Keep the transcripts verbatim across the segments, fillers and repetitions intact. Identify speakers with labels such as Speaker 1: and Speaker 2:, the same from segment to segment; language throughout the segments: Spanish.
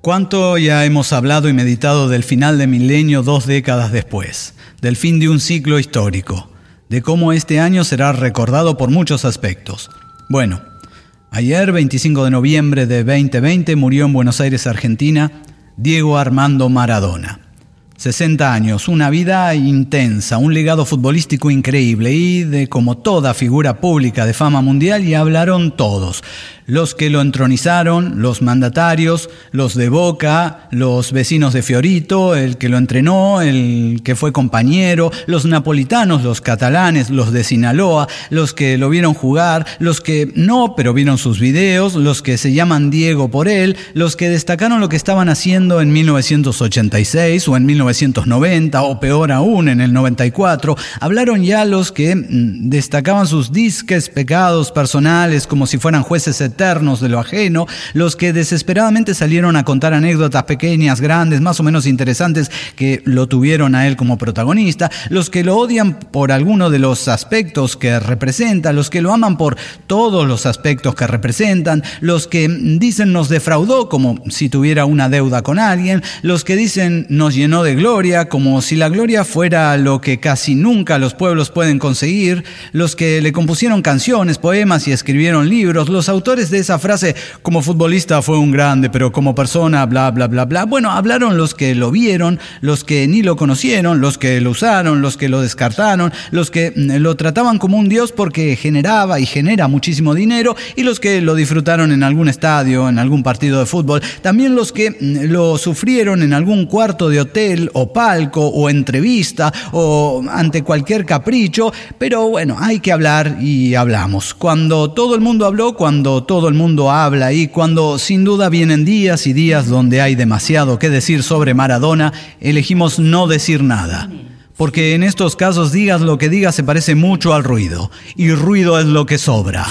Speaker 1: ¿Cuánto ya hemos hablado y meditado del final de milenio dos décadas después, del fin de un ciclo histórico, de cómo este año será recordado por muchos aspectos? Bueno, ayer, veinticinco de noviembre de veinte veinte, murió en Buenos Aires, Argentina, Diego Armando Maradona. sesenta años, una vida intensa, un legado futbolístico increíble y de como toda figura pública de fama mundial ya hablaron todos. Los que lo entronizaron, los mandatarios, los de Boca, los vecinos de Fiorito, el que lo entrenó, el que fue compañero, los napolitanos, los catalanes, los de Sinaloa, los que lo vieron jugar, los que no, pero vieron sus videos, los que se llaman Diego por él, los que destacaron lo que estaban haciendo en mil novecientos ochenta y seis o en mil novecientos noventa o peor aún en el noventa y cuatro. Hablaron ya los que mmm, destacaban sus disques pecados personales como si fueran jueces eternos de lo ajeno, los que desesperadamente salieron a contar anécdotas pequeñas, grandes, más o menos interesantes que lo tuvieron a él como protagonista, los que lo odian por alguno de los aspectos que representa, los que lo aman por todos los aspectos que representan, los que dicen nos defraudó como si tuviera una deuda con alguien, los que dicen nos llenó de gloria como si la gloria fuera lo que casi nunca los pueblos pueden conseguir, los que le compusieron canciones, poemas y escribieron libros, los autores de esa frase, como futbolista fue un grande, pero como persona, bla, bla, bla, bla. Bueno, hablaron los que lo vieron, los que ni lo conocieron, los que lo usaron, los que lo descartaron, los que lo trataban como un dios porque generaba y genera muchísimo dinero, y los que lo disfrutaron en algún estadio, en algún partido de fútbol. También los que lo sufrieron en algún cuarto de hotel o palco o entrevista o ante cualquier capricho. Pero bueno, hay que hablar y hablamos. Cuando todo el mundo habló, cuando todo el mundo habla y cuando sin duda vienen días y días donde hay demasiado que decir sobre Maradona, elegimos no decir nada. Porque en estos casos digas lo que digas se parece mucho al ruido, y ruido es lo que sobra.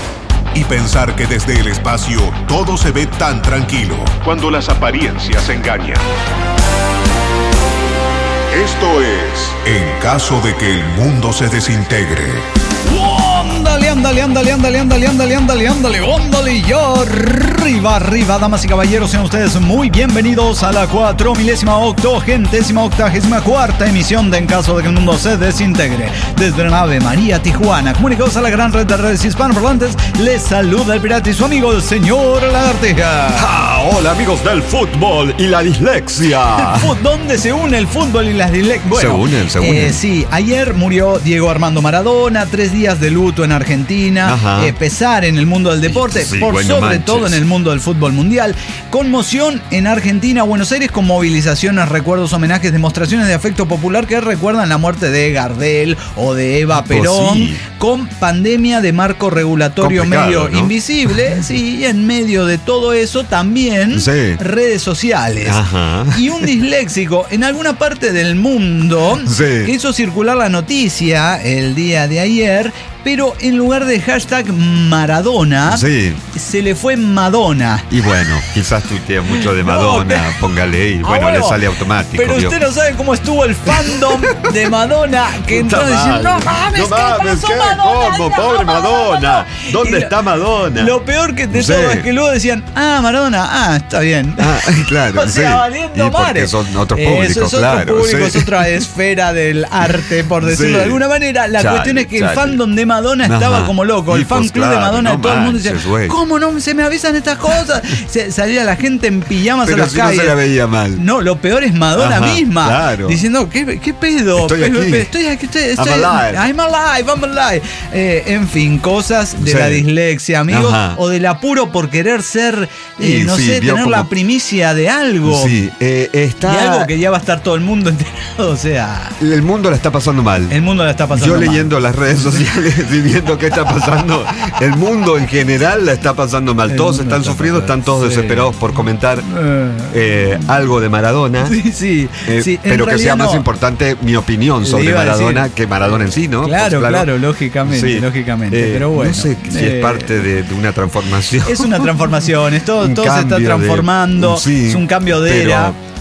Speaker 2: Y pensar que desde el espacio todo se ve tan tranquilo, cuando las apariencias engañan. Esto es En caso de que el mundo se desintegre.
Speaker 1: Ándale, ándale, ándale, ándale, ándale, ándale, ándale, ándale, ándale, y arriba, arriba, damas y caballeros, sean ustedes muy bienvenidos a la cuatro milésima octogentésima octagésima cuarta emisión de En caso de que el mundo se desintegre. Desde la nave María Tijuana, comunicados a la gran red de redes hispanoparlantes, les saluda el pirata y su amigo el señor Lagartija.
Speaker 3: Ah, hola amigos del fútbol y la dislexia.
Speaker 1: ¿Dónde se une el fútbol y la dislexia? Bueno,
Speaker 3: se unen, se unen.
Speaker 1: Eh, sí, ayer murió Diego Armando Maradona, tres días de luto en Argentina, eh, pesar en el mundo del deporte,
Speaker 3: sí,
Speaker 1: por
Speaker 3: bueno,
Speaker 1: sobre
Speaker 3: manches.
Speaker 1: todo en el mundo del fútbol mundial. Conmoción en Argentina, Buenos Aires, con movilizaciones, recuerdos, homenajes, demostraciones de afecto popular que recuerdan la muerte de Gardel o de Eva Perón,
Speaker 3: oh, sí.
Speaker 1: con pandemia de marco regulatorio medio, ¿no?, invisible, sí, y en medio de todo eso también sí. redes sociales. Ajá. Y un disléxico en alguna parte del mundo sí. que hizo circular la noticia el día de ayer, pero en lugar de hashtag Maradona, sí. se le fue Madonna.
Speaker 3: Y bueno, quizás tuitea mucho de Madonna, no, póngale y bueno, ah, bueno, le sale automático.
Speaker 1: Pero
Speaker 3: ¿vio?
Speaker 1: Usted no sabe cómo estuvo el fandom de Madonna, que entró diciendo, no mames,
Speaker 3: no mames,
Speaker 1: ¿qué pasó
Speaker 3: ¿qué?
Speaker 1: Madonna?
Speaker 3: ¿Cómo? Pobre Madonna. ¿Dónde y está Madonna?
Speaker 1: Lo peor que de sí. todo es que luego decían, ah, Maradona, ah, está bien.
Speaker 3: Ah, claro,
Speaker 1: o sea,
Speaker 3: sí.
Speaker 1: valiendo
Speaker 3: y porque
Speaker 1: mares.
Speaker 3: son otros públicos,
Speaker 1: Eso es
Speaker 3: claro.
Speaker 1: otro público,
Speaker 3: sí.
Speaker 1: es otra esfera del arte, por decirlo sí. de alguna manera. La chale, cuestión es que chale. el fandom de Madonna estaba Ajá. como loco. El fan club claro, de Madonna, no todo el mundo decía, güey. ¿cómo no se me avisan estas cosas? Se, salía la gente en pijamas
Speaker 3: Pero
Speaker 1: a las
Speaker 3: si
Speaker 1: calles.
Speaker 3: No se la veía mal.
Speaker 1: No, lo peor es Madonna Ajá, misma. Claro. Diciendo, ¿qué, qué pedo?
Speaker 3: Estoy aquí.
Speaker 1: Estoy aquí. Estoy, estoy,
Speaker 3: I'm alive.
Speaker 1: I'm alive, I'm alive. Eh, en fin, cosas de sí. la dislexia, amigos. Ajá. O del apuro por querer ser, eh, sí, no sí, sé, tener como... la primicia de algo.
Speaker 3: Sí, eh, está...
Speaker 1: De algo que ya va a estar todo el mundo enterado, o sea...
Speaker 3: El mundo la está pasando mal.
Speaker 1: El mundo la está pasando
Speaker 3: Yo
Speaker 1: mal.
Speaker 3: Yo leyendo las redes sociales y viendo qué está pasando... El mundo en general la está pasando mal. El todos están sufriendo, están todos sí. desesperados por comentar eh, algo de Maradona.
Speaker 1: Sí, sí.
Speaker 3: Eh,
Speaker 1: sí
Speaker 3: pero que sea
Speaker 1: no.
Speaker 3: más importante mi opinión sobre Maradona que Maradona en sí, ¿no?
Speaker 1: Claro, pues, claro, claro, lógicamente, sí. lógicamente. Eh, pero bueno.
Speaker 3: No sé si
Speaker 1: eh,
Speaker 3: es parte de, de una transformación.
Speaker 1: Es una transformación, es todo, todo se está transformando. De, sí, es un cambio de
Speaker 3: pero,
Speaker 1: era.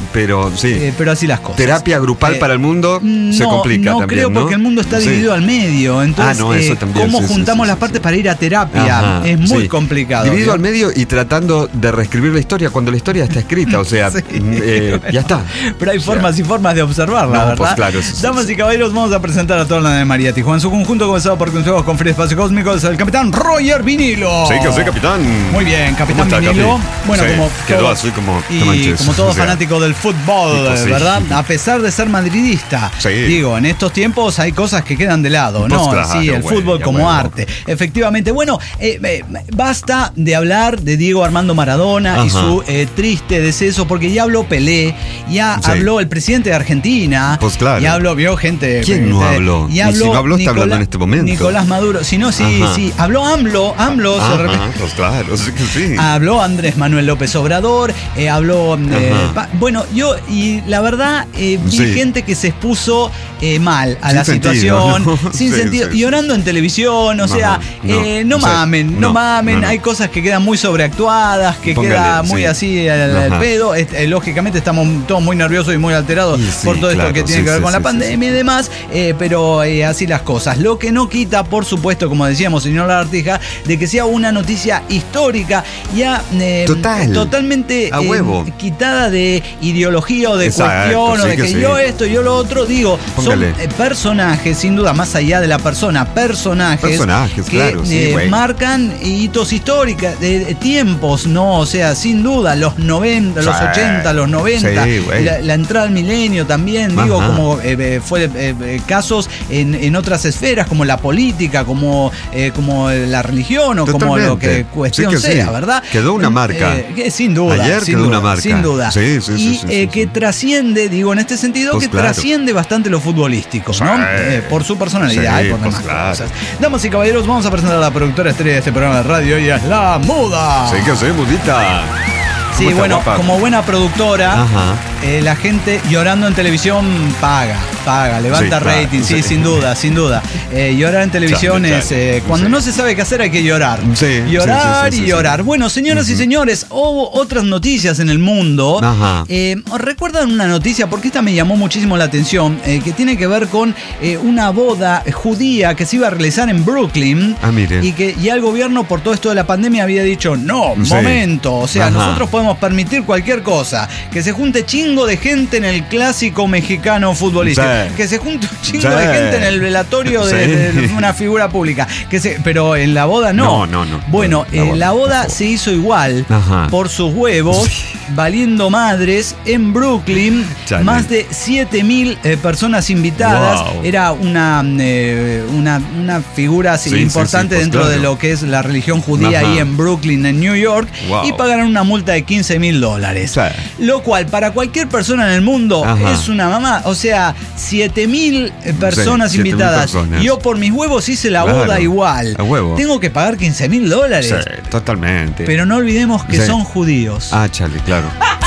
Speaker 3: pero sí.
Speaker 1: Eh, pero así las cosas.
Speaker 3: Terapia grupal eh, para el mundo
Speaker 1: no,
Speaker 3: se complica
Speaker 1: no
Speaker 3: también,
Speaker 1: creo,
Speaker 3: ¿no?
Speaker 1: porque el mundo está dividido sí. al medio. Entonces,
Speaker 3: ah, no, eso
Speaker 1: eh,
Speaker 3: también,
Speaker 1: ¿cómo
Speaker 3: sí,
Speaker 1: juntamos
Speaker 3: sí,
Speaker 1: las
Speaker 3: sí,
Speaker 1: partes
Speaker 3: sí.
Speaker 1: para ir a terapia? Ajá, es muy sí. complicado.
Speaker 3: Dividido
Speaker 1: ¿no?
Speaker 3: al medio y tratando de reescribir la historia cuando la historia está escrita, o sea, sí, eh, bueno, ya está.
Speaker 1: Pero hay
Speaker 3: o sea,
Speaker 1: formas y formas de observarla, no, ¿verdad?
Speaker 3: Pues claro, sí,
Speaker 1: Damas
Speaker 3: sí,
Speaker 1: y caballeros, vamos a presentar a toda la de María Tijuana. En su conjunto, comenzado por consejos con Free Espacio Cósmico, es el capitán Roger Vinilo.
Speaker 3: Sí, que soy capitán.
Speaker 1: Muy bien, capitán Vinilo. Bueno,
Speaker 3: sí,
Speaker 1: como
Speaker 3: quedó
Speaker 1: todo,
Speaker 3: así como
Speaker 1: y manches, como todo o sea, fanático del fútbol, pues, ¿verdad? Sí. A pesar de ser madridista, sí. digo, en estos tiempos hay cosas que quedan de lado, pues ¿no? Claro, sí, el güey, fútbol como bueno. arte. Efectivamente, bueno, eh, eh, basta de hablar de Diego Armando Maradona Ajá. y su eh, triste deceso, porque ya habló Pelé, ya sí. habló el presidente de Argentina,
Speaker 3: pues claro.
Speaker 1: ya habló, vio gente.
Speaker 3: ¿Quién no
Speaker 1: eh,
Speaker 3: habló?
Speaker 1: Y habló,
Speaker 3: y si no habló, está
Speaker 1: Nicolás,
Speaker 3: hablando en este momento.
Speaker 1: Nicolás Maduro, si no, sí, Ajá. sí. Habló AMLO, AMLO,
Speaker 3: Ajá,
Speaker 1: se repite.
Speaker 3: Pues claro, sí que sí.
Speaker 1: Habló Andrés Manuel López Obrador, eh, habló. Eh, pa, bueno, yo, y la verdad, eh, vi sí. gente que se expuso eh, mal a sin la sentido, situación, ¿no? sin sí, sentido, sí, y orando en televisión, o Ajá. sea, no, eh, no, o sea, mamen, no, no mamen, no, no. hay cosas que quedan muy sobreactuadas, que Póngale, queda muy sí. así al, al pedo. Eh, lógicamente estamos todos muy nerviosos y muy alterados sí, por todo claro, esto que tiene sí, que ver sí, con sí, la pandemia sí, sí. y demás, eh, pero eh, así las cosas. Lo que no quita, por supuesto, como decíamos, señor Lagartija, de que sea una noticia histórica, ya eh, Total. totalmente
Speaker 3: a huevo.
Speaker 1: Eh, quitada de ideología o de Exacto, cuestión sí, o de que, que sí. yo esto, yo lo otro, digo, Póngale. son eh, personajes, sin duda, más allá de la persona, personajes,
Speaker 3: personajes
Speaker 1: que
Speaker 3: claro, sí,
Speaker 1: eh, marcan hitos históricos, de, de tiempos, ¿no? O sea, sin duda, los noventa, sí. los ochenta, los noventa, sí, la, la entrada al milenio también, Ajá. digo, como eh, fue eh, casos en, en otras esferas, como la política, como, eh, como la religión o Totalmente. como lo que cuestión sí que sea, sí. ¿verdad?
Speaker 3: Quedó una marca.
Speaker 1: Eh, que, sin duda.
Speaker 3: Ayer
Speaker 1: sin
Speaker 3: quedó
Speaker 1: duda,
Speaker 3: una marca.
Speaker 1: Sin duda.
Speaker 3: Sí, sí,
Speaker 1: y
Speaker 3: sí, sí,
Speaker 1: eh,
Speaker 3: sí,
Speaker 1: que
Speaker 3: sí.
Speaker 1: trasciende, digo, en este sentido,
Speaker 3: pues
Speaker 1: que
Speaker 3: claro.
Speaker 1: trasciende bastante lo futbolístico, ¿no?
Speaker 3: Sí.
Speaker 1: Eh, por su personalidad
Speaker 3: sí,
Speaker 1: y por
Speaker 3: pues
Speaker 1: demás
Speaker 3: claro.
Speaker 1: cosas. Damas y caballeros, vamos a presentar a la productora estrella de este programa de radio, ella es La Muda.
Speaker 3: Sí, que soy Mudita.
Speaker 1: Sí, bueno, guapa? como buena productora, eh, la gente llorando en televisión paga, paga, levanta sí, rating, claro, sí, sí, sin duda, sin duda. Eh, llorar en televisión chale, es, chale, eh, cuando sí. no se sabe qué hacer hay que llorar. Sí, llorar sí, sí, sí, y llorar. Sí, sí. Bueno, señoras uh-huh. y señores, hubo otras noticias en el mundo. Eh, ¿Recuerdan una noticia? Porque esta me llamó muchísimo la atención, eh, que tiene que ver con eh, una boda judía que se iba a realizar en Brooklyn.
Speaker 3: Ah, mire.
Speaker 1: Y que ya el gobierno, por todo esto de la pandemia, había dicho, no, sí. momento, o sea, Ajá. nosotros podemos permitir cualquier cosa, que se junte chingo de gente en el clásico mexicano futbolista, sí. que se junte un chingo sí. de gente en el velatorio de, sí. de una figura pública, que se, pero en la boda no.
Speaker 3: No, no, no.
Speaker 1: Bueno, la boda, la boda se hizo igual Ajá. por sus huevos, sí. valiendo madres en Brooklyn, Chale. más de siete mil eh, personas invitadas. Wow. Era una, eh, una, una figura sí, importante sí, sí, pues dentro claro. de lo que es la religión judía Ajá. ahí en Brooklyn, en New York, wow. y pagaron una multa de quince mil dólares. Sí. Lo cual, para cualquier persona en el mundo, Ajá. es una mamá. O sea, siete mil personas sí, invitadas. Personas. Yo por mis huevos hice la claro. boda igual. A huevo. Tengo que pagar quince mil dólares.
Speaker 3: Sí, totalmente.
Speaker 1: Pero no olvidemos que sí. son judíos.
Speaker 3: Ah, chale, claro.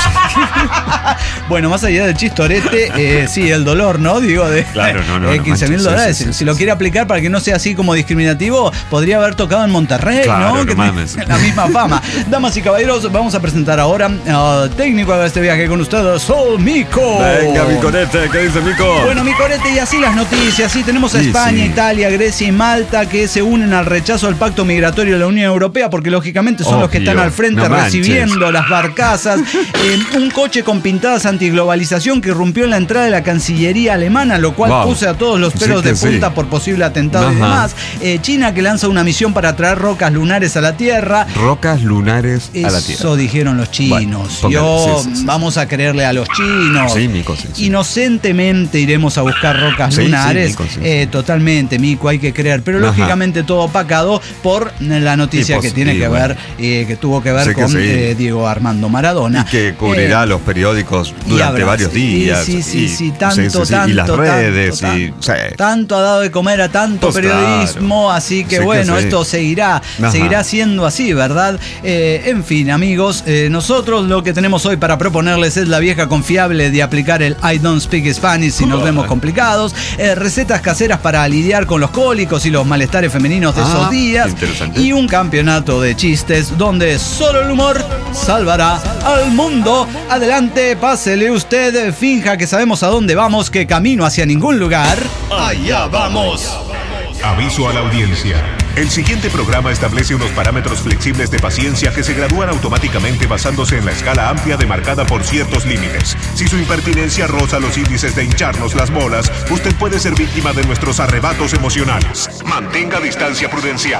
Speaker 1: Bueno, más allá del chistorete, eh, sí, el dolor, ¿no? Digo, de
Speaker 3: claro, no, no,
Speaker 1: eh, quince mil dólares. Sí, sí, sí, si lo quiere aplicar para que no sea así como discriminativo, podría haber tocado en Monterrey,
Speaker 3: claro,
Speaker 1: ¿no?
Speaker 3: no
Speaker 1: que
Speaker 3: mames.
Speaker 1: La misma fama. Damas y caballeros, vamos a presentar ahora al uh, técnico de este viaje con ustedes, Sol Mico.
Speaker 3: Venga, mi corete, ¿qué dice Mico?
Speaker 1: Bueno, mi corete, y así las noticias. Sí, tenemos a sí, España, sí. Italia, Grecia y Malta que se unen al rechazo al pacto migratorio de la Unión Europea, porque lógicamente son Obvio. los que están al frente no recibiendo las barcazas. Eh, un coche con pintadas antiglobalización que irrumpió en la entrada de la Cancillería alemana, lo cual wow. puso a todos los pelos sí de punta sí. por posible atentado Ajá. y demás. Eh, China que lanza una misión para traer rocas lunares a la Tierra.
Speaker 3: Rocas lunares
Speaker 1: Eso
Speaker 3: a la Tierra.
Speaker 1: Eso dijeron los chinos. Bueno, Yo sí, sí, sí, vamos a creerle a los chinos.
Speaker 3: Sí, Mico, sí, sí.
Speaker 1: Inocentemente iremos a buscar rocas
Speaker 3: sí,
Speaker 1: lunares.
Speaker 3: Sí, Mico, sí,
Speaker 1: eh, totalmente, Mico, hay que creer. Pero Ajá. lógicamente todo opacado por la noticia que tiene que ver, eh, que tuvo que ver sí, con que sí. eh, Diego Armando Maradona.
Speaker 3: Y que cubrirá eh, los periódicos durante habrá, varios días.
Speaker 1: Sí, sí,
Speaker 3: y,
Speaker 1: sí, tanto,
Speaker 3: sí, sí, sí.
Speaker 1: tanto.
Speaker 3: Y las redes.
Speaker 1: Tanto,
Speaker 3: y,
Speaker 1: tanto, sí. tanto ha dado de comer a tanto pues periodismo, claro. así que sí bueno, que sí. esto seguirá, Ajá. seguirá siendo así, ¿verdad? Eh, en fin, amigos, eh, nosotros lo que tenemos hoy para proponerles es la vieja confiable de aplicar el I don't speak Spanish si nos vemos complicados, eh, recetas caseras para lidiar con los cólicos y los malestares femeninos de ah, esos días, y un campeonato de chistes donde solo el humor salvará al mundo. Adelante, pásele usted, finja que sabemos a dónde vamos, que camino hacia ningún lugar.
Speaker 2: Allá vamos. Aviso a la audiencia. El siguiente programa establece unos parámetros flexibles de paciencia que se gradúan automáticamente basándose en la escala amplia demarcada por ciertos límites. Si su impertinencia roza los índices de hincharnos las bolas, usted puede ser víctima de nuestros arrebatos emocionales. Mantenga distancia prudencial.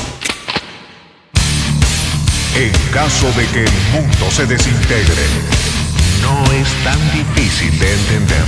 Speaker 2: En caso de que el mundo se desintegre, no es tan difícil de entender.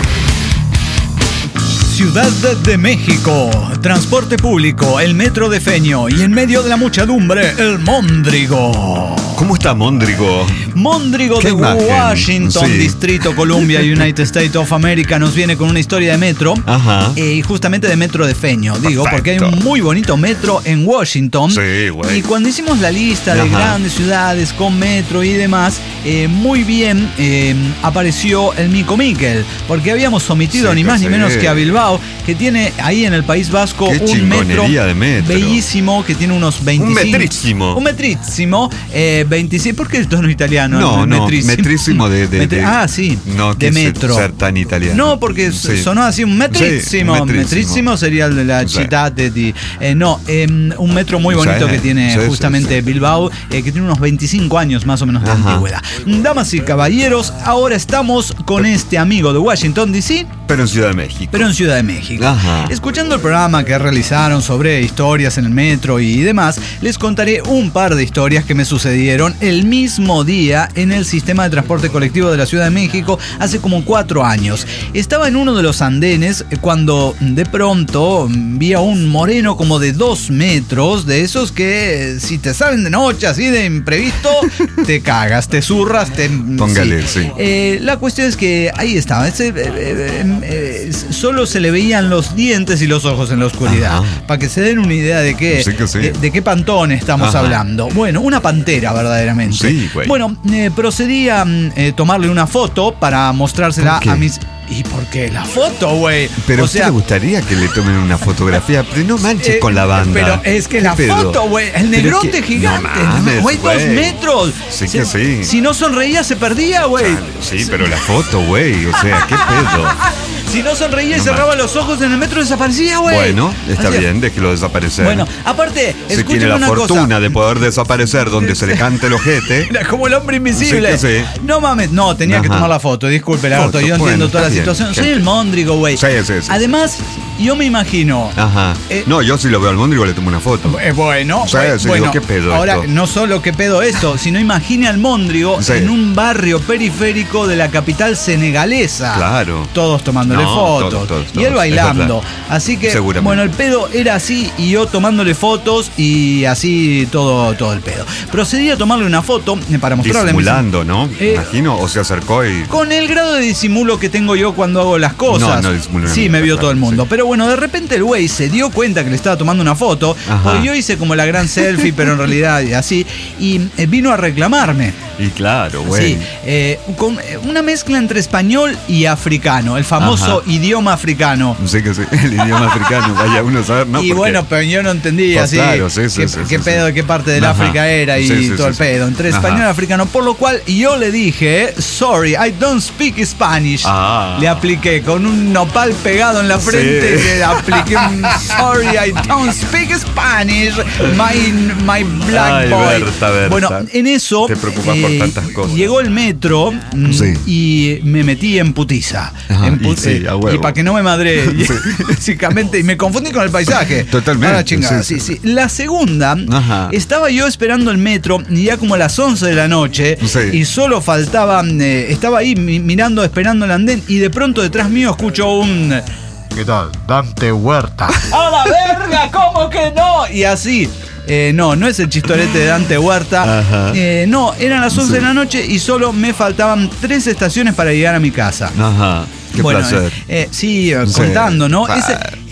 Speaker 1: Ciudad de México, transporte público, el metro de Feño y en medio de la muchedumbre, el Móndrigo.
Speaker 3: ¿Cómo está Móndrigo?
Speaker 1: Móndrigo de
Speaker 3: imagen?
Speaker 1: Washington,
Speaker 3: Sí.
Speaker 1: Distrito Columbia, United States of America, nos viene con una historia de metro.
Speaker 3: Ajá.
Speaker 1: eh, Y justamente de metro de Feño, digo,
Speaker 3: Perfecto.
Speaker 1: porque hay un muy bonito metro en Washington.
Speaker 3: Sí, güey.
Speaker 1: Y cuando hicimos la lista de
Speaker 3: Ajá.
Speaker 1: grandes ciudades con metro y demás, eh, muy bien eh, apareció el Mico Miquel, porque habíamos omitido
Speaker 3: Sí,
Speaker 1: ni
Speaker 3: que
Speaker 1: más ni
Speaker 3: sí.
Speaker 1: menos que a Bilbao, que tiene ahí en el País Vasco
Speaker 3: Qué
Speaker 1: un metro,
Speaker 3: chingonería de metro.
Speaker 1: bellísimo, que tiene unos veinticinco.
Speaker 3: Un metrísimo.
Speaker 1: Un metrísimo. Eh, veinticinco. ¿Por qué el tono italiano?
Speaker 3: No, no,
Speaker 1: Metrísimo.
Speaker 3: metrísimo de, de,
Speaker 1: Metri-
Speaker 3: de-
Speaker 1: ah, sí.
Speaker 3: No
Speaker 1: de
Speaker 3: quise
Speaker 1: metro.
Speaker 3: ser tan italiano.
Speaker 1: No, porque
Speaker 3: Sí.
Speaker 1: sonó así un metrísimo.
Speaker 3: Sí, un metrísimo.
Speaker 1: metrísimo sería el de la
Speaker 3: Sí.
Speaker 1: ciudad de... de- eh, no, eh, un metro muy bonito
Speaker 3: Sí,
Speaker 1: que tiene
Speaker 3: sí, sí,
Speaker 1: justamente
Speaker 3: sí.
Speaker 1: Bilbao, eh, que tiene unos veinticinco años más o menos de
Speaker 3: Ajá.
Speaker 1: antigüedad. Damas y caballeros, ahora estamos con este amigo de Washington, D C,
Speaker 3: Pero en Ciudad de México.
Speaker 1: pero en Ciudad de México.
Speaker 3: Ajá.
Speaker 1: Escuchando el programa que realizaron sobre historias en el metro y demás, les contaré un par de historias que me sucedieron el mismo día en el sistema de transporte colectivo de la Ciudad de México hace como cuatro años. Estaba en uno de los andenes cuando de pronto vi a un moreno como de dos metros, de esos que si te salen de noche así de imprevisto, te cagas, te zurras, te...
Speaker 3: Póngale, sí.
Speaker 1: Eh, la cuestión es que ahí estaba, ese, eh, eh, eh, solo se le veían los dientes y los ojos en la oscuridad,
Speaker 3: Ajá.
Speaker 1: para que se den una idea de qué,
Speaker 3: Sí que sí.
Speaker 1: de, de qué pantón estamos
Speaker 3: Ajá.
Speaker 1: hablando. Bueno, una pantera verdaderamente.
Speaker 3: Sí, güey.
Speaker 1: Bueno, eh, procedí a mm, eh, tomarle una foto para mostrársela
Speaker 3: ¿Por qué?
Speaker 1: a mis... ¿Y por qué la foto, güey?
Speaker 3: Pero
Speaker 1: O
Speaker 3: a usted
Speaker 1: sea,
Speaker 3: le gustaría que le tomen una fotografía, pero no manches
Speaker 1: eh,
Speaker 3: con la banda.
Speaker 1: Pero es que
Speaker 3: ¿Qué
Speaker 1: la
Speaker 3: pedo?
Speaker 1: foto, güey, el
Speaker 3: Pero
Speaker 1: negrote
Speaker 3: es que-
Speaker 1: gigante,
Speaker 3: no mames,
Speaker 1: güey, dos
Speaker 3: güey.
Speaker 1: metros.
Speaker 3: Sí
Speaker 1: Si-
Speaker 3: que sí.
Speaker 1: Si no sonreía, se perdía, güey.
Speaker 3: Sí, pero la foto, güey, o sea, ¿qué pedo?
Speaker 1: Si no sonreía y
Speaker 3: No
Speaker 1: cerraba
Speaker 3: manches.
Speaker 1: los ojos en el metro, desaparecía, güey.
Speaker 3: Bueno, está
Speaker 1: Así es.
Speaker 3: bien, déjelo desaparecer.
Speaker 1: Bueno, aparte,
Speaker 3: se tiene
Speaker 1: escúcheme
Speaker 3: la
Speaker 1: una
Speaker 3: fortuna
Speaker 1: cosa.
Speaker 3: de poder desaparecer donde se le cante el ojete.
Speaker 1: Era como el hombre invisible.
Speaker 3: Sí que sí.
Speaker 1: No mames, no, tenía que
Speaker 3: Ajá.
Speaker 1: tomar la foto. Disculpe, Lagarto,
Speaker 3: Foto,
Speaker 1: yo
Speaker 3: bueno,
Speaker 1: entiendo toda la
Speaker 3: está bien.
Speaker 1: situación. Soy
Speaker 3: Gente.
Speaker 1: el Móndrigo, güey.
Speaker 3: Sí, sí, sí.
Speaker 1: Además, yo me imagino.
Speaker 3: Ajá.
Speaker 1: Eh,
Speaker 3: No, yo si lo veo al Móndrigo le tomo una foto.
Speaker 1: Eh, bueno,
Speaker 3: Sí,
Speaker 1: eh,
Speaker 3: sí,
Speaker 1: bueno,
Speaker 3: digo, ¿qué pedo
Speaker 1: ahora
Speaker 3: esto?
Speaker 1: no solo qué pedo esto, sino imagine al Móndrigo
Speaker 3: Sí.
Speaker 1: en un barrio periférico de la capital senegalesa.
Speaker 3: Claro.
Speaker 1: Todos tomándole
Speaker 3: No,
Speaker 1: fotos.
Speaker 3: todos, todos,
Speaker 1: y él
Speaker 3: todos,
Speaker 1: bailando.
Speaker 3: es verdad.
Speaker 1: Así que,
Speaker 3: Seguramente.
Speaker 1: bueno, el pedo era así y yo tomándole fotos y así todo, todo el pedo. Procedí a tomarle una foto eh, para mostrarle a mis-
Speaker 3: Disimulando, ¿no?
Speaker 1: Eh,
Speaker 3: Imagino, o se acercó y...
Speaker 1: Con el grado de disimulo que tengo yo cuando hago las cosas.
Speaker 3: No, no disimulo
Speaker 1: Sí,
Speaker 3: nunca,
Speaker 1: me vio
Speaker 3: claro,
Speaker 1: todo el mundo.
Speaker 3: sí.
Speaker 1: Pero bueno, de repente el güey se dio cuenta que le estaba tomando una foto.
Speaker 3: Ajá.
Speaker 1: Porque yo hice como la gran selfie, pero en realidad así. Y eh, vino a reclamarme.
Speaker 3: Y claro, güey.
Speaker 1: Sí, eh, con eh, una mezcla entre español y africano, el famoso
Speaker 3: Ajá.
Speaker 1: idioma africano.
Speaker 3: Sí que sí, el idioma africano, vaya uno a saber, ¿no?
Speaker 1: y
Speaker 3: Porque-
Speaker 1: bueno, pero yo no entendía
Speaker 3: Pues
Speaker 1: así
Speaker 3: claro, sí, sí,
Speaker 1: qué,
Speaker 3: sí,
Speaker 1: qué
Speaker 3: sí,
Speaker 1: pedo,
Speaker 3: sí. Ajá.
Speaker 1: África era y
Speaker 3: Sí, sí,
Speaker 1: todo
Speaker 3: sí,
Speaker 1: el
Speaker 3: sí.
Speaker 1: pedo, entre
Speaker 3: Ajá.
Speaker 1: español y africano, por lo cual yo le dije, sorry, I don't speak Spanish.
Speaker 3: Ah.
Speaker 1: Le apliqué con un nopal pegado en la frente,
Speaker 3: Sí.
Speaker 1: y le apliqué un sorry, I don't speak Spanish, my, my black
Speaker 3: Ay,
Speaker 1: boy.
Speaker 3: Berta, Berta.
Speaker 1: Bueno, en eso
Speaker 3: Te preocupas por tantas cosas.
Speaker 1: llegó el metro mm,
Speaker 3: Sí.
Speaker 1: y me metí en putiza.
Speaker 3: Ajá,
Speaker 1: En pu-
Speaker 3: y sí, a huevo.
Speaker 1: y para que no me madre,
Speaker 3: Sí.
Speaker 1: básicamente, y me confundí con el paisaje.
Speaker 3: Totalmente,
Speaker 1: Ah, chingada, sí,
Speaker 3: sí,
Speaker 1: sí. La segunda,
Speaker 3: Ajá.
Speaker 1: estaba yo esperando el metro, y ya como a las once de la noche,
Speaker 3: Sí.
Speaker 1: y solo faltaban, eh, estaba ahí mi- mirando, esperando el andén, y de pronto detrás mío escucho un...
Speaker 4: ¿Qué tal? Dante Huerta.
Speaker 1: ¡A la verga! ¿Cómo que no? Y así. Eh, no, no es el chistorete de Dante Huerta.
Speaker 3: Ajá.
Speaker 1: Eh, no, eran las once
Speaker 3: Sí.
Speaker 1: de la noche y solo me faltaban tres estaciones para llegar a mi casa.
Speaker 3: Ajá, qué
Speaker 1: bueno,
Speaker 3: placer.
Speaker 1: eh, eh, sí, eh,
Speaker 3: Sí.
Speaker 1: contando, ¿no?
Speaker 3: Ah.
Speaker 1: Ese-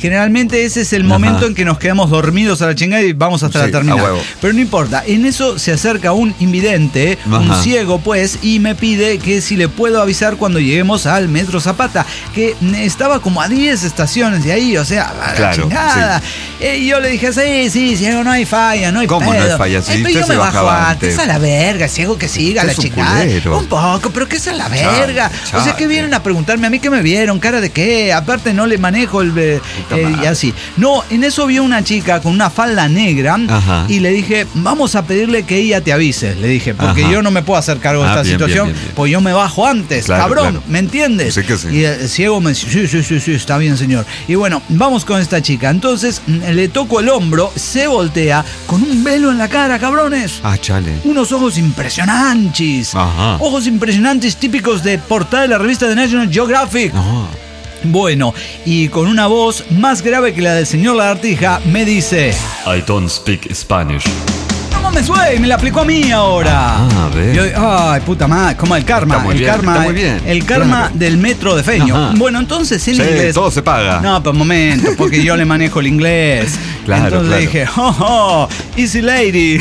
Speaker 1: generalmente ese es el momento
Speaker 3: Ajá.
Speaker 1: en que nos quedamos dormidos a la chingada y vamos hasta
Speaker 3: Sí,
Speaker 1: la terminal.
Speaker 3: a huevo.
Speaker 1: Pero no importa, en eso se acerca un invidente,
Speaker 3: Ajá.
Speaker 1: un ciego pues, y me pide que si le puedo avisar cuando lleguemos al Metro Zapata, que estaba como a diez estaciones de ahí, o sea, a la
Speaker 3: Claro,
Speaker 1: chingada. Eh, Y yo le dije, sí, sí, ciego, no hay falla, no hay
Speaker 3: ¿Cómo no
Speaker 1: pedo.
Speaker 3: hay falla? Si
Speaker 1: Eh, pero
Speaker 3: usted
Speaker 1: yo
Speaker 3: se
Speaker 1: me bajo
Speaker 3: bajaba
Speaker 1: antes,
Speaker 3: antes.
Speaker 1: a la verga, ciego que siga,
Speaker 3: Usted
Speaker 1: la
Speaker 3: es un
Speaker 1: chingada.
Speaker 3: culero.
Speaker 1: Un poco, pero que es a la
Speaker 3: Chale,
Speaker 1: verga. O sea, que
Speaker 3: chale.
Speaker 1: vienen a preguntarme a mí qué me vieron, cara de qué, aparte no le manejo el... eh,
Speaker 3: Puta
Speaker 1: eh, y
Speaker 3: madre.
Speaker 1: así. No, en eso vio una chica con una falda negra
Speaker 3: Ajá.
Speaker 1: y le dije, vamos a pedirle que ella te avise, le dije, porque
Speaker 3: Ajá.
Speaker 1: yo no me puedo hacer cargo de
Speaker 3: Ah,
Speaker 1: esta
Speaker 3: bien,
Speaker 1: situación,
Speaker 3: bien, bien, bien.
Speaker 1: pues yo me bajo antes,
Speaker 3: Claro,
Speaker 1: cabrón,
Speaker 3: claro.
Speaker 1: ¿me entiendes?
Speaker 3: Sí que sí.
Speaker 1: Y el ciego me dice, sí, sí, sí, sí, está bien, señor. Y bueno, vamos con esta chica. Entonces mm, le toco el hombro, se voltea con un velo en la cara, cabrones.
Speaker 3: Ah, chale.
Speaker 1: Unos ojos impresionantes.
Speaker 3: Ajá.
Speaker 1: Ojos impresionantes típicos de portada de la revista de National Geographic.
Speaker 3: No.
Speaker 1: Bueno, y con una voz más grave que la del señor Lagartija, me dice...
Speaker 5: I don't speak Spanish.
Speaker 1: No mames, güey, me la aplicó a mí ahora.
Speaker 3: Ah, a ver.
Speaker 1: Yo- ay, puta madre, como el karma.
Speaker 3: Está muy
Speaker 1: el
Speaker 3: bien,
Speaker 1: karma,
Speaker 3: está muy bien.
Speaker 1: El karma
Speaker 3: Claro.
Speaker 1: del metro de Feño.
Speaker 3: Ajá.
Speaker 1: Bueno, entonces en
Speaker 3: Sí,
Speaker 1: inglés...
Speaker 3: todo se paga.
Speaker 1: No, pero un momento, porque yo le manejo el inglés.
Speaker 3: Claro,
Speaker 1: entonces
Speaker 3: claro.
Speaker 1: le dije, oh, oh, easy lady.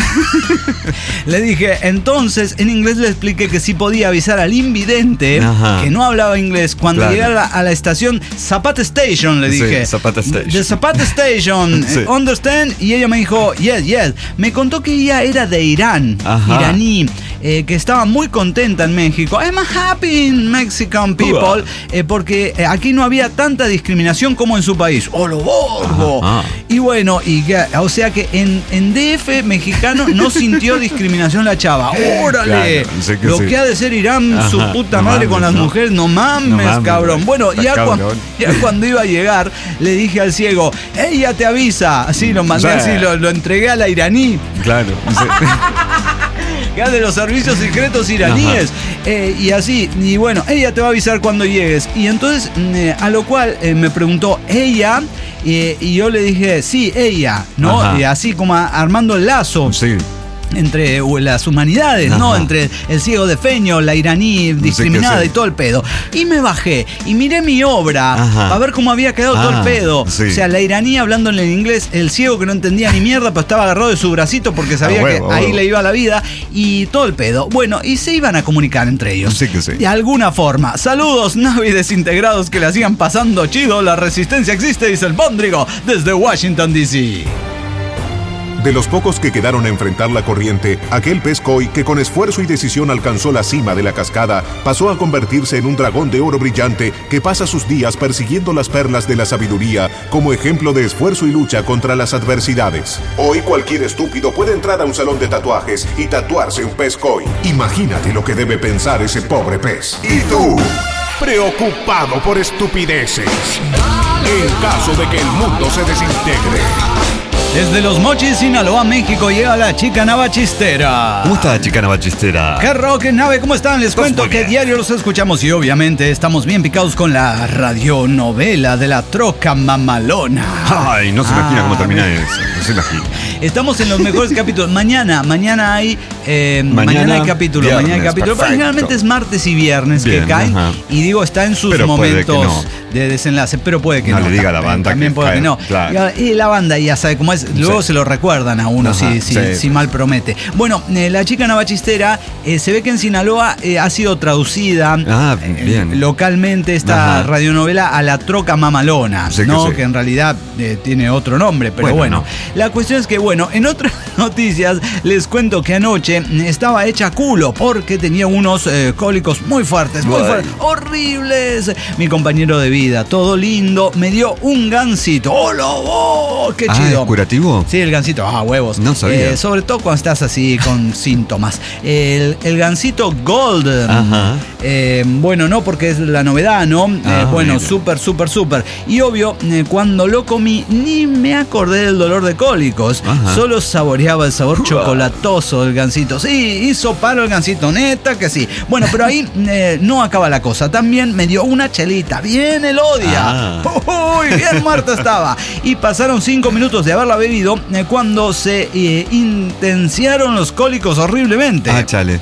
Speaker 1: Le dije, entonces en inglés le expliqué que sí podía avisar al invidente
Speaker 3: Ajá.
Speaker 1: que no hablaba inglés cuando
Speaker 3: Claro.
Speaker 1: llegara a la estación Zapata Station, le
Speaker 3: Sí,
Speaker 1: dije.
Speaker 3: Zapata Station.
Speaker 1: The Zapata Station,
Speaker 3: Sí.
Speaker 1: eh, understand? Y ella me dijo, yes, yes. Me contó que ella era de Irán,
Speaker 3: Ajá.
Speaker 1: iraní, eh, que estaba muy contenta en México. I'm happy in Mexican people, eh, porque eh, aquí no había tanta discriminación como en su país. ¡Oh, lo borgo!
Speaker 3: Ajá.
Speaker 1: Y bueno, y que, o sea que en, en D F mexicano no sintió discriminación la chava. ¡Órale!
Speaker 3: Claro, sé que
Speaker 1: Lo
Speaker 3: sí.
Speaker 1: que ha de ser Irán,
Speaker 3: Ajá,
Speaker 1: su puta
Speaker 3: no
Speaker 1: madre
Speaker 3: mames,
Speaker 1: con las
Speaker 3: no.
Speaker 1: mujeres, no mames,
Speaker 3: No mames,
Speaker 1: cabrón.
Speaker 3: güey.
Speaker 1: Bueno,
Speaker 3: Está
Speaker 1: ya, cuan-
Speaker 3: cabrón.
Speaker 1: ya cuando iba a llegar, le dije al ciego, ella te avisa. Así lo mandé,
Speaker 3: Sí.
Speaker 1: así lo, lo entregué a la iraní,
Speaker 3: Claro. Sí.
Speaker 1: que es de los servicios secretos iraníes. Eh, y así, y bueno, ella te va a avisar cuando llegues. Y entonces, mm, eh, a lo cual eh, me preguntó, ¿ella? Eh, y yo le dije, sí, ella, ¿no?
Speaker 3: Ajá.
Speaker 1: Eh, así como a- armando el lazo.
Speaker 3: Sí.
Speaker 1: Entre uh, las humanidades, ¿no?
Speaker 3: Ajá.
Speaker 1: Entre el ciego de Feño, la iraní discriminada
Speaker 3: sí.
Speaker 1: y todo el pedo. Y me bajé y miré mi obra
Speaker 3: Ajá.
Speaker 1: para ver cómo había quedado todo el
Speaker 3: Ah,
Speaker 1: pedo.
Speaker 3: sí.
Speaker 1: O sea, la iraní hablándole en inglés, el ciego que no entendía ni mierda, pero estaba agarrado de su bracito porque sabía
Speaker 3: A huevo,
Speaker 1: que
Speaker 3: a
Speaker 1: ahí
Speaker 3: huevo.
Speaker 1: le iba la vida y todo el pedo. Bueno, y se iban a comunicar entre ellos.
Speaker 3: Sí que sí.
Speaker 1: De alguna forma. Saludos, Navi desintegrados que la sigan pasando chido. La resistencia existe, dice el Bóndrigo, desde Washington, D C
Speaker 2: De los pocos que quedaron a enfrentar la corriente, aquel pez koi que con esfuerzo y decisión alcanzó la cima de la cascada, pasó a convertirse en un dragón de oro brillante que pasa sus días persiguiendo las perlas de la sabiduría como ejemplo de esfuerzo y lucha contra las adversidades. Hoy cualquier estúpido puede entrar a un salón de tatuajes y tatuarse un pez koi. Imagínate lo que debe pensar ese pobre pez. ¿Y tú? Preocupado por estupideces. En caso de que el mundo se desintegre.
Speaker 1: Desde Los Mochis, Sinaloa, México, llega la chica navachistera.
Speaker 3: ¿Cómo está la chica navachistera?
Speaker 1: ¡Qué rock, nave! ¿Cómo están? Les
Speaker 3: Estamos
Speaker 1: cuento
Speaker 3: muy
Speaker 1: que
Speaker 3: bien.
Speaker 1: diario los escuchamos y obviamente estamos bien picados con la radionovela de la troca mamalona.
Speaker 3: Ay, no se imagina
Speaker 1: Ah,
Speaker 3: cómo termina
Speaker 1: ve-
Speaker 3: eso. No se imagina.
Speaker 1: Estamos en los mejores capítulos. Mañana, mañana hay, eh, mañana,
Speaker 3: Mañana,
Speaker 1: hay capítulo,
Speaker 3: viernes,
Speaker 1: mañana hay capítulo. Pero
Speaker 3: perfecto.
Speaker 1: generalmente es martes y viernes
Speaker 3: Bien,
Speaker 1: que caen.
Speaker 3: ajá.
Speaker 1: Y digo, está en sus
Speaker 3: Pero puede que
Speaker 1: momentos
Speaker 3: no.
Speaker 1: de desenlace, pero puede que
Speaker 3: No
Speaker 1: no.
Speaker 3: le diga a la
Speaker 1: También-
Speaker 3: banda
Speaker 1: También
Speaker 3: que
Speaker 1: puede que
Speaker 3: cae,
Speaker 1: no.
Speaker 3: claro.
Speaker 1: Y, y la banda ya sabe cómo es. Luego
Speaker 3: Sí.
Speaker 1: se lo recuerdan a uno
Speaker 3: Ajá,
Speaker 1: si, si,
Speaker 3: sí,
Speaker 1: si
Speaker 3: sí,
Speaker 1: mal promete. Bueno, eh, la chica navachistera eh, se ve que en Sinaloa eh, ha sido traducida
Speaker 3: Ah,
Speaker 1: eh,
Speaker 3: bien.
Speaker 1: localmente esta
Speaker 3: Ajá.
Speaker 1: radionovela a la troca mamalona,
Speaker 3: Sí que
Speaker 1: ¿no?
Speaker 3: sí.
Speaker 1: Que en realidad eh, tiene otro nombre, pero bueno.
Speaker 3: Bueno, no.
Speaker 1: La cuestión es que, bueno, en otras noticias les cuento que anoche estaba hecha culo porque tenía unos eh, cólicos muy fuertes, muy
Speaker 3: Ay.
Speaker 1: fuertes, horribles. Mi compañero de vida, todo lindo, me dio un gansito. ¡Hola, vos! ¡Qué
Speaker 3: Ah,
Speaker 1: chido!
Speaker 3: ¿es curativo?
Speaker 1: Sí, el gansito, ah, huevos.
Speaker 3: No sabía.
Speaker 1: Eh, sobre todo cuando estás así con síntomas. El, el gansito Golden.
Speaker 3: Ajá.
Speaker 1: Eh, bueno, no, porque es la novedad, ¿no? Eh,
Speaker 3: Ah,
Speaker 1: bueno,
Speaker 3: mira.
Speaker 1: súper, súper, súper. Y obvio, eh, cuando lo comí, ni me acordé del dolor de cólicos.
Speaker 3: Ajá.
Speaker 1: Solo saboreaba el sabor chocolatoso del gansito. Sí, hizo paro el gansito, neta que sí. Bueno, pero ahí eh, no acaba la cosa. También me dio una chelita. Bien Elodia.
Speaker 3: Ah.
Speaker 1: Uy, bien muerta estaba. Y pasaron cinco minutos de haberla bebido eh, cuando se eh, intenciaron los cólicos horriblemente.
Speaker 3: Ah, chale.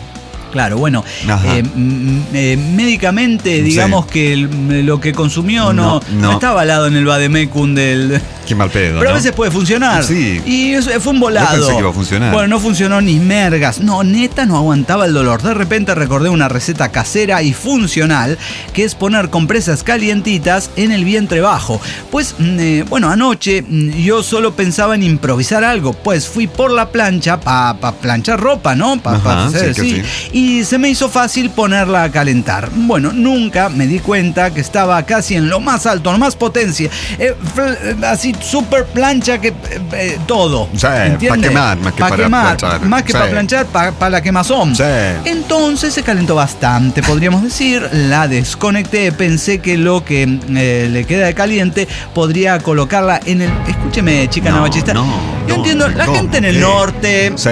Speaker 1: Claro, bueno, eh, m- eh, médicamente, digamos sí. que el, lo que consumió no, no, no. no está avalado en el vademecum del...
Speaker 3: Qué mal pedo,
Speaker 1: Pero
Speaker 3: ¿no?
Speaker 1: a veces puede funcionar.
Speaker 3: Sí.
Speaker 1: Y eso fue un volado.
Speaker 3: Yo pensé que iba a funcionar.
Speaker 1: Bueno, no funcionó ni mergas. No, neta, no aguantaba el dolor. De repente recordé una receta casera y funcional, que es poner compresas calientitas en el vientre bajo. Pues, eh, bueno, anoche yo solo pensaba en improvisar algo. Pues fui por la plancha para pa planchar ropa, ¿no? Para pa hacer
Speaker 3: sí,
Speaker 1: sí. Y se me hizo fácil ponerla a calentar. Bueno, nunca me di cuenta que estaba casi en lo más alto, en más potencia. Eh, así, super plancha que eh, todo.
Speaker 3: Sí, para quemar, más que
Speaker 1: pa
Speaker 3: para
Speaker 1: quemar,
Speaker 3: planchar.
Speaker 1: Más que
Speaker 3: sí.
Speaker 1: para planchar, para pa la quemazón.
Speaker 3: Sí.
Speaker 1: Entonces se calentó bastante, podríamos decir. La desconecté, pensé que lo que eh, le queda de caliente podría colocarla en el... Escúcheme, chica
Speaker 3: no,
Speaker 1: navachista.
Speaker 3: No,
Speaker 1: Yo
Speaker 3: no,
Speaker 1: entiendo, la
Speaker 3: ¿cómo?
Speaker 1: gente en el
Speaker 3: ¿Qué?
Speaker 1: norte
Speaker 3: sí.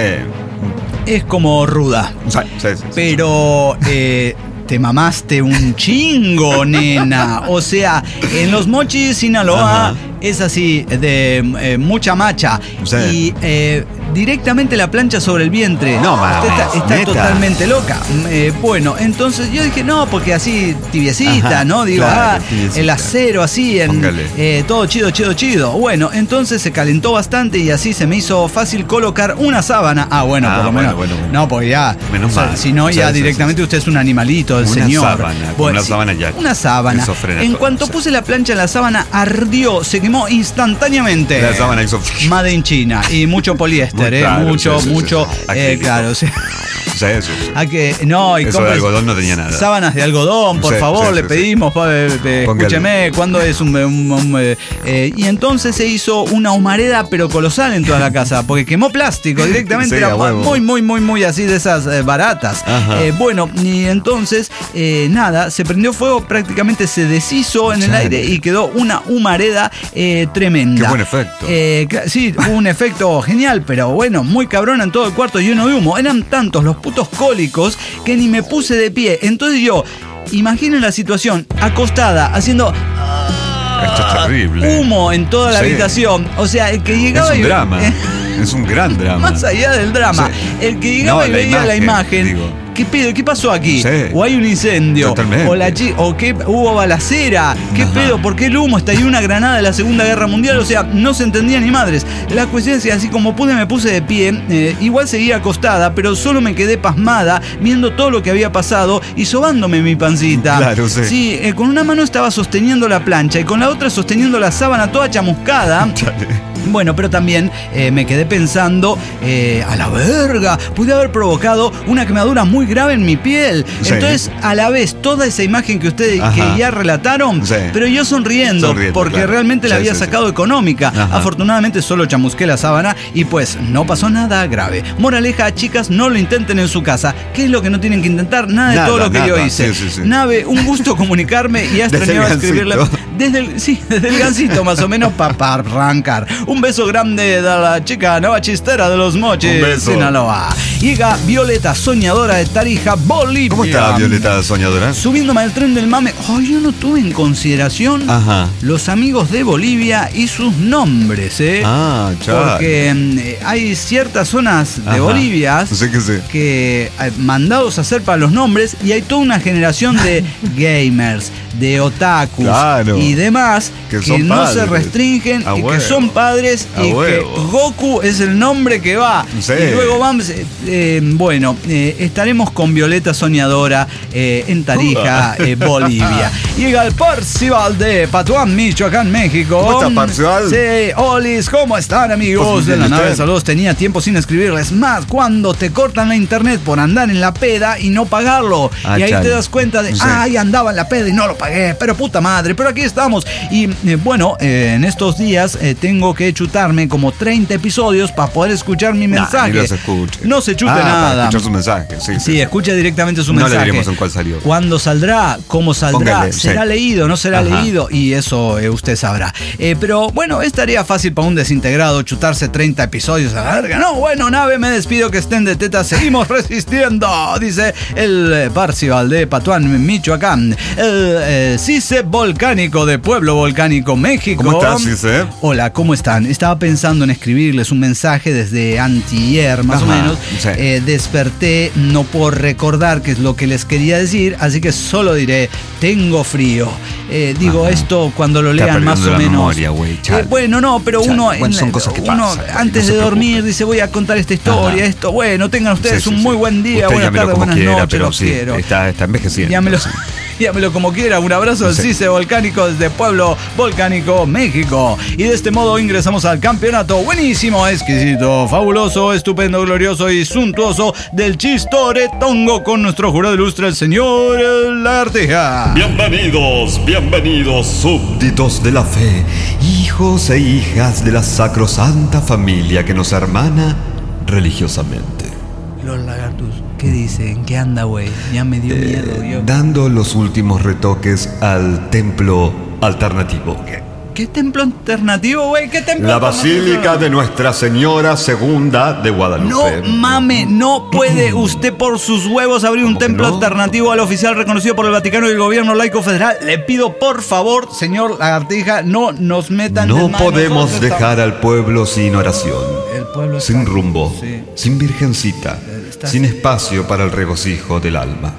Speaker 1: es como ruda.
Speaker 3: Sí, sí, sí,
Speaker 1: pero... Eh, te mamaste un chingo, nena. O sea, en los Mochis, Sinaloa, ajá, es así, de eh, mucha macha. Sí. Y eh, directamente la plancha sobre el vientre.
Speaker 3: No, mames,
Speaker 1: está, está totalmente loca. Eh, bueno, entonces yo dije, no, porque así tibiecita, ajá, ¿no? Digo, claro, ah, el acero así, en, eh, todo chido, chido, chido. Bueno, entonces se calentó bastante y así se me hizo fácil colocar una sábana. Ah, bueno, ah, por lo bueno, menos. Bueno, bueno. No, pues ya.
Speaker 3: Menos
Speaker 1: o sea,
Speaker 3: mal.
Speaker 1: Si no, ya sí, directamente sí, sí. usted es un animalito. El
Speaker 3: una
Speaker 1: señor.
Speaker 3: Sábana,
Speaker 1: bueno,
Speaker 3: una
Speaker 1: sí,
Speaker 3: sábana ya.
Speaker 1: Una sábana. En todo, cuanto o sea. puse la plancha en la sábana, ardió, se quemó instantáneamente.
Speaker 3: La sábana hizo.
Speaker 1: Made in China. Y mucho poliéster, eh. Claro, mucho, sí, sí, mucho. Sí, sí. Eh, claro, sí.
Speaker 3: O sea, eso.
Speaker 1: A que, no, y
Speaker 3: eso de algodón no tenía nada.
Speaker 1: Sábanas de algodón, por sí, favor, sí, le sí, pedimos. Sí. Eh, escúcheme, ¿cuándo es un. un, un eh, y entonces se hizo una humareda, pero colosal en toda la casa, porque quemó plástico directamente. Sí, era muy, muy, muy, muy así de esas eh, baratas. Eh, bueno, y entonces, eh, nada, se prendió fuego, prácticamente se deshizo en el Chale. aire y quedó una humareda eh, tremenda.
Speaker 3: Qué buen efecto.
Speaker 1: Eh, sí, un efecto genial, pero bueno, muy cabrona en todo el cuarto lleno de humo. Eran tantos los putos cólicos que ni me puse de pie. Entonces yo, imaginen la situación, acostada, haciendo...
Speaker 3: Esto es terrible.
Speaker 1: Humo en toda la sí. habitación. O sea, el que llegaba...
Speaker 3: Es un
Speaker 1: y,
Speaker 3: drama. Eh, es un gran drama.
Speaker 1: Más allá del drama. Sí. El que llegaba no, y veía imagen, la imagen... Digo. ¿Qué pedo? ¿Qué pasó aquí? Sí. O hay un incendio.
Speaker 3: Totalmente.
Speaker 1: O la chi o qué hubo balacera. ¿Qué Ajá. pedo? ¿Por qué el humo? Estalló una granada de la Segunda Guerra Mundial. O sea, no se entendía ni madres. La cuestión es que así como pude me puse de pie. Eh, igual seguía acostada, pero solo me quedé pasmada viendo todo lo que había pasado y sobándome mi pancita.
Speaker 3: Claro, sí.
Speaker 1: Sí, eh, con una mano estaba sosteniendo la plancha y con la otra sosteniendo la sábana toda chamuscada. Bueno, pero también eh, me quedé pensando, eh, a la verga, pude haber provocado una quemadura muy grave en mi piel. Sí. Entonces, a la vez, toda esa imagen que ustedes que ya relataron, sí. pero yo sonriendo, sonriendo porque claro. realmente la sí, había sí, sacado sí. económica. Ajá. Afortunadamente solo chamusqué la sábana y pues no pasó nada grave. Moraleja, chicas, no lo intenten en su casa. ¿Qué es lo que no tienen que intentar? Nada, nada de todo lo que nada. yo hice. Sí, sí, sí. Nave, un gusto comunicarme y ya extrañaba escribirle. Desde el, sí, desde el gancito más o menos para pa arrancar. Un beso grande de la chica navachistera de los Mochis, Sinaloa. Llega Violeta Soñadora de Tarija, Bolivia.
Speaker 3: ¿Cómo está Violeta Soñadora?
Speaker 1: Subiéndome al tren del mame. Oh, yo no tuve en consideración
Speaker 3: Ajá.
Speaker 1: los amigos de Bolivia y sus nombres, ¿eh?
Speaker 3: Ah, chaval.
Speaker 1: Porque eh, hay ciertas zonas de Ajá. Bolivia
Speaker 3: sí que, sí.
Speaker 1: que eh, mandados a hacer para los nombres y hay toda una generación de gamers, de otakus
Speaker 3: claro.
Speaker 1: y demás que, que no padres. se restringen
Speaker 3: a
Speaker 1: y
Speaker 3: huevo.
Speaker 1: que son padres
Speaker 3: a
Speaker 1: y
Speaker 3: huevo.
Speaker 1: que Goku es el nombre que va.
Speaker 3: Sí.
Speaker 1: Y luego vamos, eh, eh, bueno, eh, estaremos con Violeta Soñadora eh, en Tarija, eh, Bolivia. Llega el Parcival de Patuán, Michoacán, México.
Speaker 3: ¿Cómo está, Parcival?
Speaker 1: Sí, olis, ¿cómo están, amigos? Pues, de la nave de saludos, tenía tiempo sin escribirles más. Cuando te cortan la internet por andar en la peda y no pagarlo. Ah, y ahí chale. te das cuenta de, sí. ay, andaba en la peda y no lo pagué, pero puta madre, pero aquí estamos. Y eh, bueno, eh, en estos días eh, tengo que chutarme como treinta episodios para poder escuchar mi mensaje.
Speaker 3: Nah, no se escuche.
Speaker 1: No se chute
Speaker 3: ah,
Speaker 1: nada.
Speaker 3: Para escuchar su mensaje, sí.
Speaker 1: Sí,
Speaker 3: sí.
Speaker 1: escucha directamente su
Speaker 3: no
Speaker 1: mensaje.
Speaker 3: No le diremos en cuál salió.
Speaker 1: ¿Cuándo saldrá? ¿Cómo saldrá?
Speaker 3: Póngale,
Speaker 1: ¿Será
Speaker 3: sí.
Speaker 1: leído? ¿No será
Speaker 3: Ajá.
Speaker 1: leído? Y eso eh, usted sabrá. Eh, pero bueno, es tarea fácil para un desintegrado chutarse treinta episodios a la verga. No, bueno, nave, me despido, que estén de tetas. Seguimos resistiendo, dice el Parcival de Patuán, Michoacán. El eh, Cice Volcánico de Pueblo Volcánico, México.
Speaker 3: ¿Cómo estás, Cice?
Speaker 1: Hola, ¿cómo están? Estaba pensando en escribirles un mensaje desde antier, más
Speaker 3: Ajá,
Speaker 1: o menos.
Speaker 3: sí.
Speaker 1: Eh, desperté, no puedo recordar qué es lo que les quería decir, así que solo diré, tengo frío. Eh, digo
Speaker 3: Ajá.
Speaker 1: esto cuando lo
Speaker 3: Está
Speaker 1: lean más
Speaker 3: perdiendo
Speaker 1: o
Speaker 3: la
Speaker 1: menos.
Speaker 3: memoria, güey, chale.
Speaker 1: Eh, bueno, no, pero
Speaker 3: Chale.
Speaker 1: uno,
Speaker 3: Bueno,
Speaker 1: en-
Speaker 3: son cosas que
Speaker 1: uno
Speaker 3: pasan, güey,
Speaker 1: antes
Speaker 3: no se
Speaker 1: de dormir
Speaker 3: preocupe.
Speaker 1: dice, voy a contar esta historia,
Speaker 3: Ajá.
Speaker 1: esto. Bueno, tengan ustedes
Speaker 3: Sí,
Speaker 1: un
Speaker 3: sí,
Speaker 1: muy
Speaker 3: sí.
Speaker 1: buen día,
Speaker 3: Usted
Speaker 1: buenas
Speaker 3: llámelo
Speaker 1: tardes,
Speaker 3: como
Speaker 1: buenas
Speaker 3: quiera,
Speaker 1: noches,
Speaker 3: pero
Speaker 1: los
Speaker 3: sí,
Speaker 1: quiero.
Speaker 3: está, está envejeciendo.
Speaker 1: Llámelo,
Speaker 3: Sí.
Speaker 1: llámelo como quiera. Un abrazo del
Speaker 3: Sí.
Speaker 1: Cice Volcánico desde Pueblo Volcánico, México. Y de este modo ingresamos al campeonato buenísimo, exquisito, fabuloso, estupendo, glorioso y suntuoso del Chistoretongo con nuestro jurado ilustre, el señor Lagartija.
Speaker 5: Bienvenidos, bienvenidos,
Speaker 3: Súbditos de la fe, hijos e hijas de la sacrosanta familia que nos hermana religiosamente.
Speaker 1: Los lagartos, ¿qué dicen? ¿Qué anda, güey? Ya me dio miedo,
Speaker 3: Eh,
Speaker 1: yo.
Speaker 3: dando los últimos retoques al templo alternativo.
Speaker 1: ¿Qué templo alternativo, güey? ¿Qué templo
Speaker 3: La
Speaker 1: alternativo?
Speaker 3: Basílica de Nuestra Señora Segunda de
Speaker 1: No
Speaker 3: Guadalupe.
Speaker 1: mame, no puede usted por sus huevos abrir un
Speaker 3: ¿Cómo que
Speaker 1: templo
Speaker 3: no?
Speaker 1: alternativo al oficial reconocido por el Vaticano y el gobierno laico federal. Le pido por favor, señor Lagartija, no nos metan
Speaker 3: No
Speaker 1: desmadre,
Speaker 3: podemos
Speaker 1: nosotros
Speaker 3: dejar al pueblo sin oración,
Speaker 1: El pueblo
Speaker 3: sin
Speaker 1: está-
Speaker 3: rumbo,
Speaker 1: Sí.
Speaker 3: sin virgencita,
Speaker 1: Está-
Speaker 3: sin espacio para el regocijo del alma.